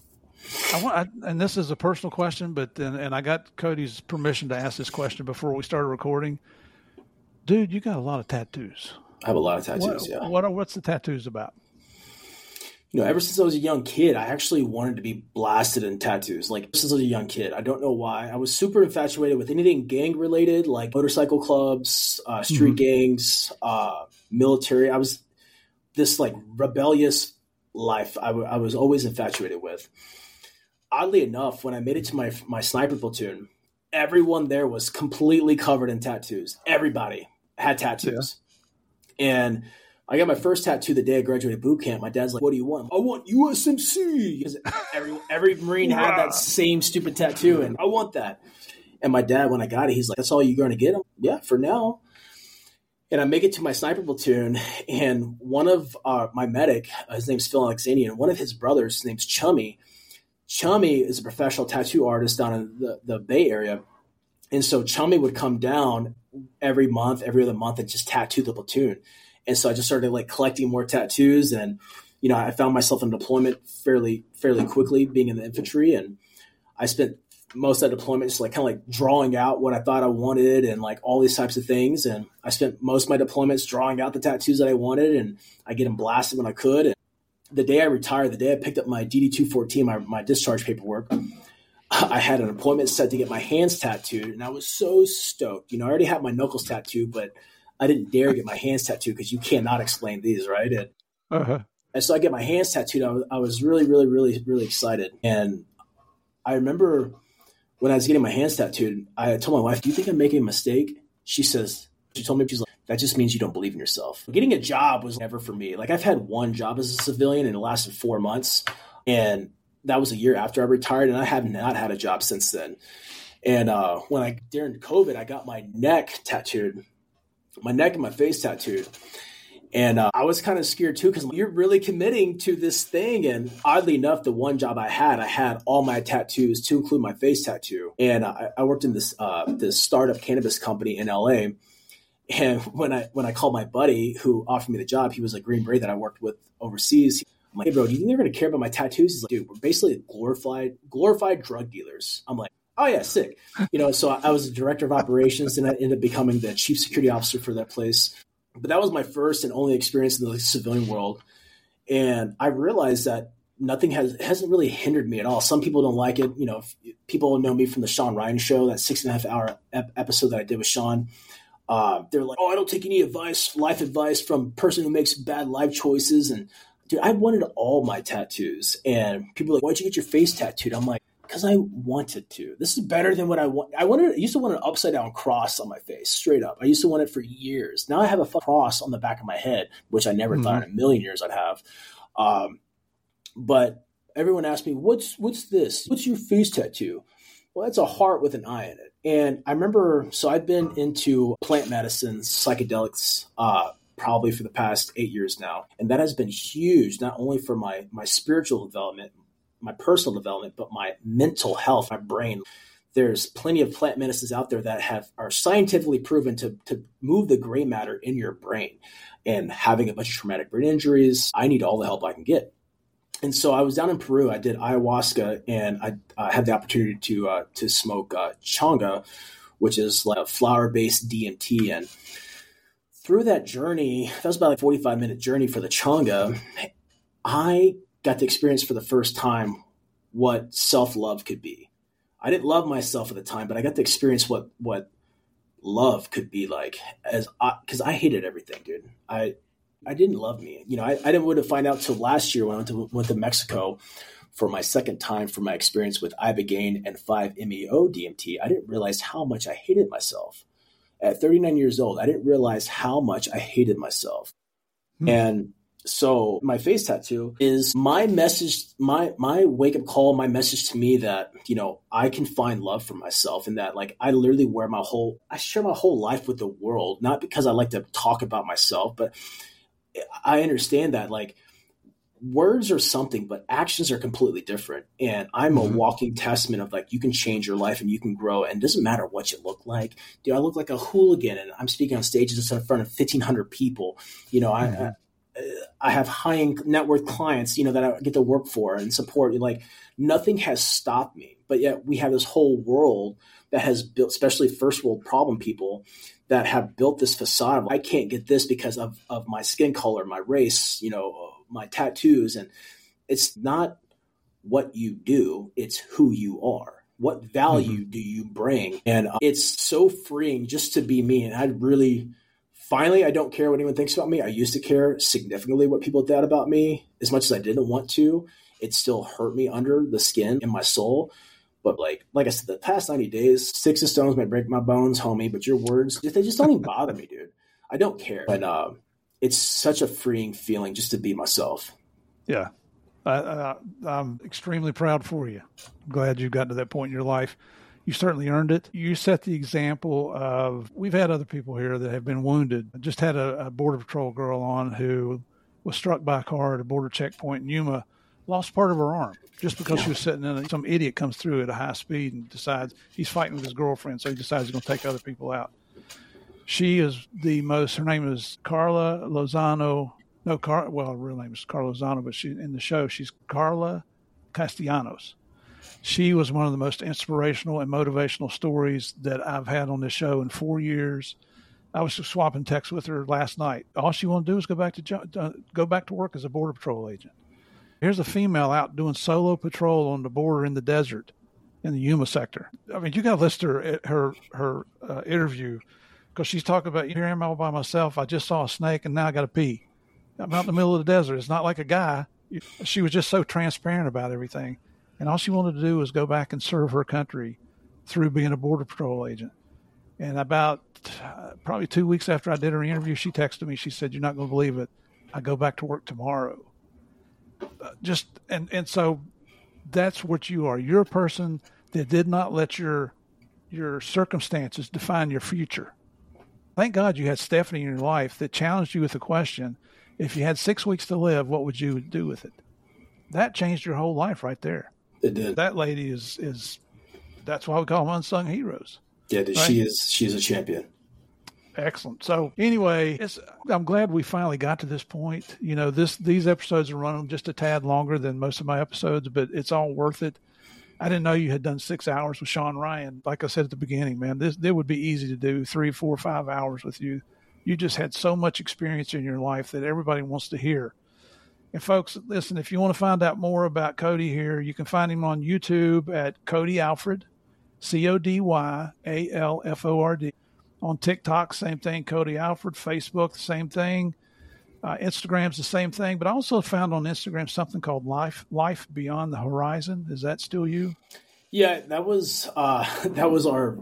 C: and this is a personal question, but and I got Cody's permission to ask this question before we started recording. Dude, you got a lot of tattoos.
B: I have a lot of tattoos.
C: What's the tattoos about?
B: You know, ever since I was a young kid, I actually wanted to be blasted in tattoos. Like, since I was a young kid, I don't know why. I was super infatuated with anything gang related, like motorcycle clubs, street gangs, military. I was this like rebellious life I was always infatuated with. Oddly enough, when I made it to my sniper platoon, everyone there was completely covered in tattoos. Everybody had tattoos. Yeah. And I got my first tattoo the day I graduated boot camp. My dad's like, "What do you want?" "I want USMC." Because every Marine had that same stupid tattoo, and I want that. And my dad, when I got it, he's like, "That's all you're going to get?" "Yeah, for now." And I make it to my sniper platoon, and one of my medic, his name's Phil Alexanian, and one of his brothers, his name's Chummy. Chummy is a professional tattoo artist down in the Bay Area. And so Chummy would come down every other month, and just tattoo the platoon. And so I just started like collecting more tattoos, and, you know, I found myself in deployment fairly quickly, being in the infantry. And I spent most of that deployment just like kind of like drawing out what I thought I wanted and like all these types of things. And I spent most of my deployments drawing out the tattoos that I wanted, and I get them blasted when I could. And the day I retired, the day I picked up my DD-214, my discharge paperwork, I had an appointment set to get my hands tattooed, and I was so stoked. You know, I already had my knuckles tattooed, but I didn't dare get my hands tattooed because you cannot explain these, right? And so I get my hands tattooed. I was really, really, really, really excited. And I remember when I was getting my hands tattooed, I told my wife, "Do you think I'm making a mistake?" She told me, she's like, "That just means you don't believe in yourself." Getting a job was never for me. Like, I've had one job as a civilian, and it lasted 4 months. And that was a year after I retired, and I have not had a job since then. And during COVID, I got my neck tattooed, my neck and my face tattooed. And I was kind of scared too, because you're really committing to this thing. And oddly enough, the one job I had all my tattoos, to include my face tattoo. And I worked in this startup cannabis company in LA. And when I called my buddy who offered me the job, he was a Green Beret that I worked with overseas. I'm like, hey, bro, do you think they're going to care about my tattoos? He's like, dude, we're basically glorified drug dealers. I'm like, oh yeah, sick. So I was the director of operations, and I ended up becoming the chief security officer for that place. But that was my first and only experience in the civilian world. And I realized that nothing hasn't really hindered me at all. Some people don't like it. People know me from the Sean Ryan show, that 6.5 hour episode that I did with Sean. They're like, oh, I don't take any life advice from a person who makes bad life choices. And dude, I wanted all my tattoos. And people are like, why'd you get your face tattooed? I'm like, because I wanted to. This is better than what I want. I used to want an upside down cross on my face, straight up. I used to want it for years. Now I have a cross on the back of my head, which I never thought in a million years I'd have. But everyone asked me, what's this? What's your face tattoo? Well, it's a heart with an eye in it. And I remember, so I've been into plant medicine, psychedelics, probably for the past 8 years now. And that has been huge, not only for my spiritual development, my personal development, but my mental health, my brain. There's plenty of plant medicines out there that are scientifically proven to move the gray matter in your brain. And having a bunch of traumatic brain injuries, I need all the help I can get. And so I was down in Peru. I did ayahuasca, and I had the opportunity to smoke changa, which is like a flower-based DMT. And through that journey, that was about a 45-minute journey for the changa, I got to experience for the first time what self-love could be. I didn't love myself at the time, but I got to experience what love could be like, because I hated everything, dude. I didn't love me. I didn't want to find out till last year when I went to Mexico for my second time for my experience with Ibogaine and 5-MeO DMT. I didn't realize how much I hated myself. At 39 years old, I didn't realize how much I hated myself. And so my face tattoo is my message, my wake-up call, my message to me that, I can find love for myself, and that like I literally I share my whole life with the world, not because I like to talk about myself, but I understand that like words are something, but actions are completely different. And I'm a walking testament of like, you can change your life and you can grow. And it doesn't matter what you look like. Dude, I look like a hooligan and I'm speaking on stages in front of 1,500 people. I have high net worth clients, that I get to work for and support. Like nothing has stopped me, but yet we have this whole world that has built, especially first world problem people that have built this facade of I can't get this because of my skin color, my race, my tattoos. And it's not what you do, it's who you are. What value do you bring? And it's so freeing just to be me. And finally, I don't care what anyone thinks about me. I used to care significantly what people thought about me. As much as I didn't want to, it still hurt me under the skin in my soul. But like I said, the past 90 days, sticks and stones might break my bones, homie, but your words, they just don't even bother me, dude. I don't care. But it's such a freeing feeling just to be myself.
C: Yeah. I'm extremely proud for you. I'm glad you got to that point in your life. You certainly earned it. You set the example of, we've had other people here that have been wounded. I just had a Border Patrol girl on who was struck by a car at a border checkpoint in Yuma, lost part of her arm just because she was sitting in some idiot comes through at a high speed and decides he's fighting with his girlfriend. So he decides he's going to take other people out. She is her name is Carla Lozano. Her real name is Carla Lozano, but in the show, she's Carla Castellanos. She was one of the most inspirational and motivational stories that I've had on this show in 4 years. I was just swapping texts with her last night. All she wanted to do is go back to work as a Border Patrol agent. Here's a female out doing solo patrol on the border in the desert in the Yuma sector. I mean, you got to listen to her interview because she's talking about, here I am all by myself. I just saw a snake and now I got to pee. I'm out in the middle of the desert. It's not like a guy. She was just so transparent about everything. And all she wanted to do was go back and serve her country through being a Border Patrol agent. And about probably 2 weeks after I did her interview, she texted me. She said, "You're not going to believe it. I go back to work tomorrow." And so that's what you are. You're a person that did not let your circumstances define your future. Thank God you had Stephanie in your life that challenged you with a question. If you had 6 weeks to live, what would you do with it? That changed your whole life right there.
B: It did.
C: That lady is that's why we call them unsung heroes.
B: Yeah, right? She is a champion.
C: Excellent. So anyway, I'm glad we finally got to this point. You know, these episodes are running just a tad longer than most of my episodes, but it's all worth it. I didn't know you had done 6 hours with Sean Ryan. Like I said at the beginning, man, this would be easy to do 3, 4, 5 hours with you. You just had so much experience in your life that everybody wants to hear. And folks, listen, if you want to find out more about Cody here, you can find him on YouTube at Cody Alford, CodyAlford. On TikTok, same thing, Cody Alford. Facebook, the same thing. Instagram's the same thing. But I also found on Instagram something called Life Beyond the Horizon. Is that still you?
B: Yeah, that was our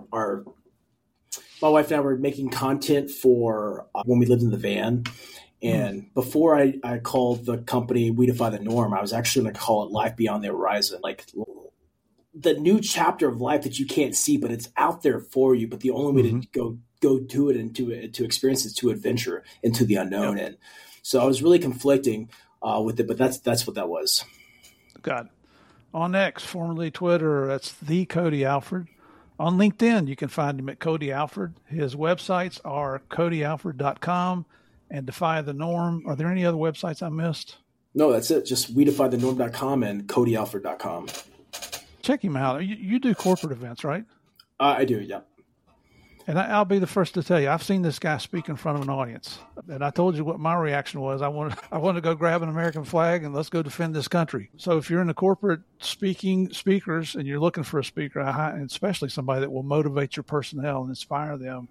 B: my wife and I were making content for when we lived in the van. And before I called the company We Defy the Norm, I was actually going to call it Life Beyond the Horizon, like the new chapter of life that you can't see, but it's out there for you. But the only way to go to it and to experience it, to adventure into the unknown. And so I was really conflicting with it, but that's what that was.
C: Got it. On X, formerly Twitter, that's the Cody Alford. On LinkedIn, you can find him at Cody Alford. His websites are codyalford.com and Defy the Norm. Are there any other websites I missed?
B: No, that's it. Just wedefythenorm.com and codyalford.com.
C: Check him out. You do corporate events, right?
B: I do, yeah.
C: And I'll be the first to tell you, I've seen this guy speak in front of an audience. And I told you what my reaction was. I want to go grab an American flag and let's go defend this country. So if you're in the corporate speakers and you're looking for a speaker, and especially somebody that will motivate your personnel and inspire them,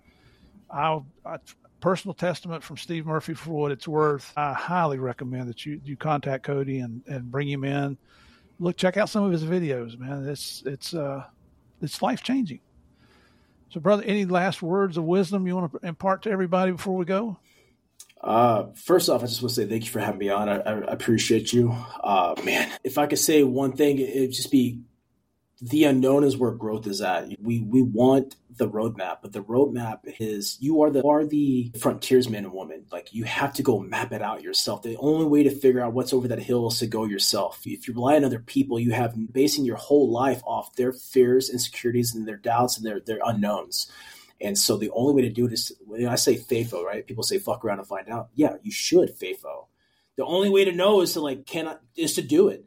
C: personal testament from Steve Murphy for what it's worth. I highly recommend that you contact Cody and bring him in. Look, check out some of his videos, man. It's life-changing. So, brother, any last words of wisdom you want to impart to everybody before we go?
B: First off, I just want to say thank you for having me on. I appreciate you. Man, if I could say one thing, it'd just be the unknown is where growth is at. We want the roadmap, but the roadmap is you are the frontiersman and woman. Like, you have to go map it out yourself. The only way to figure out what's over that hill is to go yourself. If you rely on other people, you have basing your whole life off their fears, insecurities, and their doubts and their unknowns. And so the only way to do it is, when I say FAFO, right? People say fuck around and find out. Yeah, you should FAFO. The only way to know is to do it.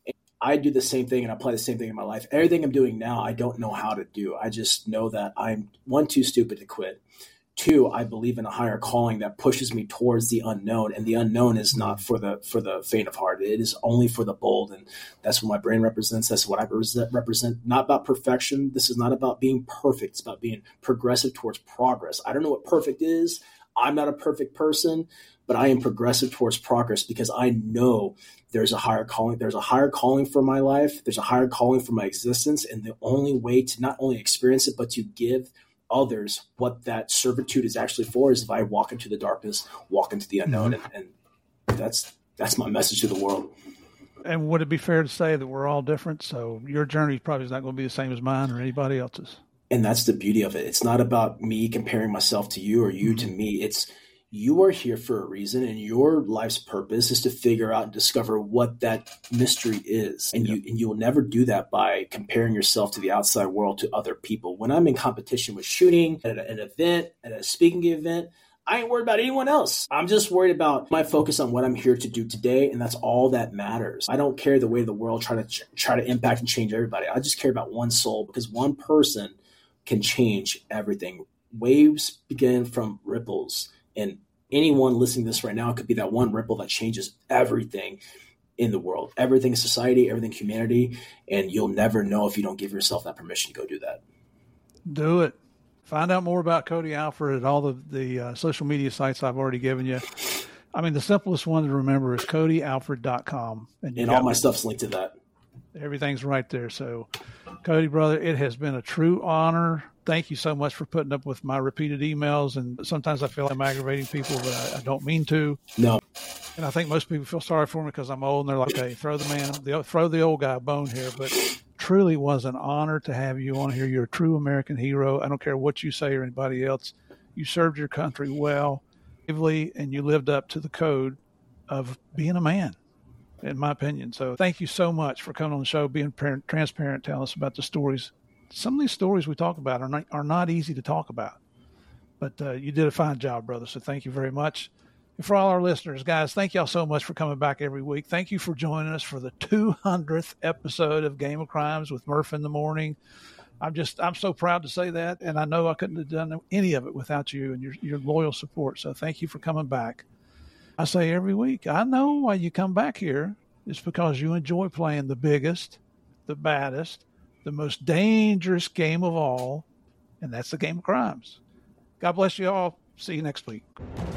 B: I do the same thing and apply the same thing in my life. Everything I'm doing now, I don't know how to do. I just know that I'm, 1, too stupid to quit. 2, I believe in a higher calling that pushes me towards the unknown. And the unknown is not for the faint of heart. It is only for the bold. And that's what my brain represents. That's what I represent. Not about perfection. This is not about being perfect. It's about being progressive towards progress. I don't know what perfect is. I'm not a perfect person, but I am progressive towards progress because I know there's a higher calling. There's a higher calling for my life. There's a higher calling for my existence. And the only way to not only experience it, but to give others what that servitude is actually for is if I walk into the darkness, walk into the unknown. And that's my message to the world.
C: And would it be fair to say that we're all different? So your journey probably is not going to be the same as mine or anybody else's.
B: And that's the beauty of it. It's not about me comparing myself to you or you to me. It's you are here for a reason, and your life's purpose is to figure out and discover what that mystery is. And you will never do that by comparing yourself to the outside world, to other people. When I'm in competition with shooting at an event, at a speaking event, I ain't worried about anyone else. I'm just worried about my focus on what I'm here to do today, and that's all that matters. I don't care the way the world try to impact and change everybody. I just care about one soul, because one person can change everything. Waves begin from ripples, and anyone listening to this right now could be that one ripple that changes everything in the world, everything in society, everything in humanity, and you'll never know if you don't give yourself that permission to go do that.
C: Do it. Find out more about Cody Alford at all the social media sites I've already given you. I mean, the simplest one to remember is codyalford.com.
B: And all my stuff's linked to that.
C: Everything's right there. So, Cody, brother, it has been a true honor. Thank you so much for putting up with my repeated emails. And sometimes I feel like I'm aggravating people, but I don't mean to.
B: No.
C: And I think most people feel sorry for me because I'm old and they're like, okay, throw the old guy a bone here. But truly was an honor to have you on here. You're a true American hero. I don't care what you say or anybody else. You served your country well, and you lived up to the code of being a man, in my opinion. So thank you so much for coming on the show, being transparent, telling us about the stories. Some of these stories we talk about are not easy to talk about. But you did a fine job, brother. So thank you very much. And for all our listeners, guys, thank y'all so much for coming back every week. Thank you for joining us for the 200th episode of Game of Crimes with Murph in the Morning. I'm so proud to say that, and I know I couldn't have done any of it without you and your loyal support. So thank you for coming back. I say every week, I know why you come back here. It's because you enjoy playing the biggest, the baddest, the most dangerous game of all, and that's the Game of Crimes. God bless you all. See you next week.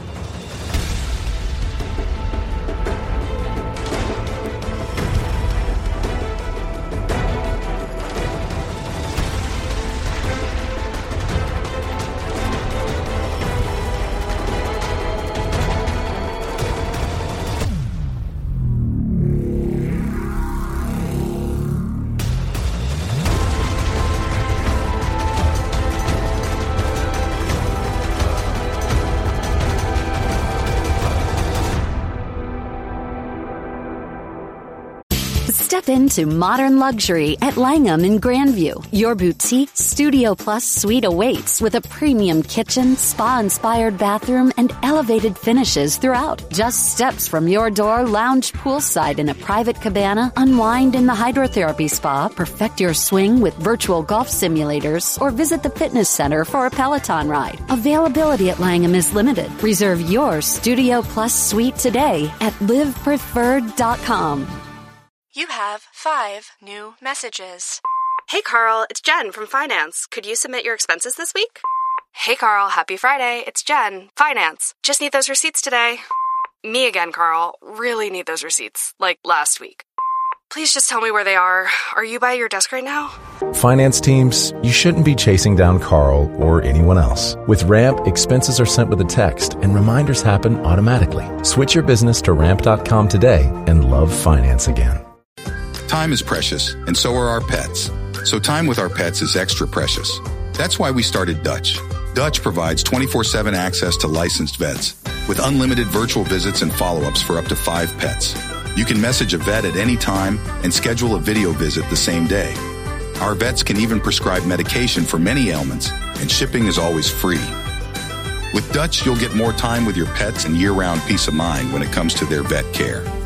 A: Step into modern luxury at Langham in Grandview. Your boutique Studio Plus suite awaits with a premium kitchen, spa-inspired bathroom, and elevated finishes throughout. Just steps from your door, lounge poolside in a private cabana, unwind in the hydrotherapy spa, perfect your swing with virtual golf simulators, or visit the fitness center for a Peloton ride. Availability at Langham is limited. Reserve your Studio Plus suite today at livepreferred.com.
E: You have 5 new messages. Hey, Carl, it's Jen from Finance. Could you submit your expenses this week? Hey, Carl, happy Friday. It's Jen, Finance. Just need those receipts today. Me again, Carl. Really need those receipts, like last week. Please just tell me where they are. Are you by your desk right now?
F: Finance teams, you shouldn't be chasing down Carl or anyone else. With Ramp, expenses are sent with a text and reminders happen automatically. Switch your business to ramp.com today and love finance again.
D: Time is precious, and so are our pets. So time with our pets is extra precious. That's why we started Dutch. Dutch provides 24/7 access to licensed vets with unlimited virtual visits and follow-ups for up to 5 pets. You can message a vet at any time and schedule a video visit the same day. Our vets can even prescribe medication for many ailments, and shipping is always free. With Dutch, you'll get more time with your pets and year-round peace of mind when it comes to their vet care.